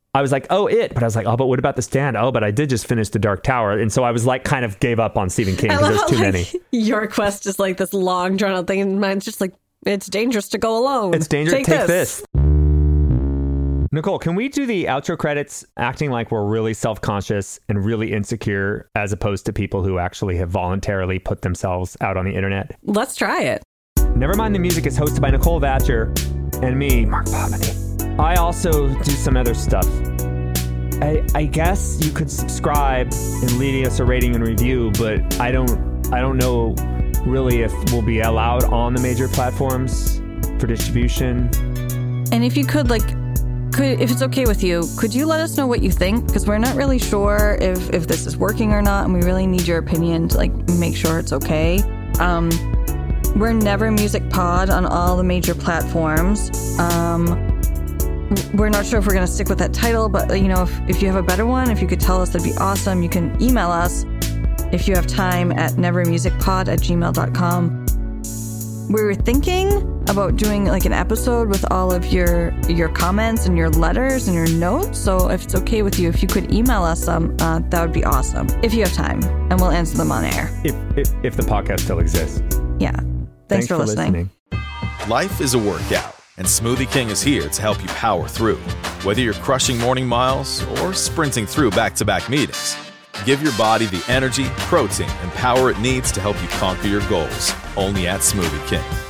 Speaker 1: I was like, oh, it. But I was like, oh, but what about The Stand? Oh, but I did just finish The Dark Tower. And so I was like, kind of gave up on Stephen King because there's too
Speaker 2: like,
Speaker 1: many.
Speaker 2: Your quest is like this long, drawn out thing. And mine's just like, it's dangerous to go alone.
Speaker 1: It's dangerous.
Speaker 2: Take,
Speaker 1: Take
Speaker 2: this.
Speaker 1: this. Nicole, can we do the outro credits acting like we're really self-conscious and really insecure as opposed to people who actually have voluntarily put themselves out on the internet?
Speaker 2: Let's try it.
Speaker 1: Never Mind the Music is hosted by Nicole Thatcher and me, Mark Pomany. I also do some other stuff. I, I guess you could subscribe and leave us a rating and review, but I don't I don't know really if we'll be allowed on the major platforms for distribution.
Speaker 5: And if you could, like, could if it's okay with you, could you let us know what you think? Because we're not really sure if, if this is working or not, and we really need your opinion to, like, make sure it's okay. Um, we're Never Music Pod on all the major platforms. Um... We're not sure if we're going to stick with that title, but, you know, if, if you have a better one, if you could tell us, that'd be awesome. You can email us if you have time at nevermusicpod at gmail dot com. We were thinking about doing like an episode with all of your your comments and your letters and your notes. So if it's okay with you, if you could email us some, uh, that would be awesome. If you have time, and we'll answer them on air.
Speaker 1: If if, if the podcast still exists.
Speaker 5: Yeah. Thanks,
Speaker 1: Thanks
Speaker 5: for,
Speaker 1: for
Speaker 5: listening.
Speaker 1: listening.
Speaker 6: Life is a workout, and Smoothie King is here to help you power through. Whether you're crushing morning miles or sprinting through back-to-back meetings, give your body the energy, protein, and power it needs to help you conquer your goals. Only at Smoothie King.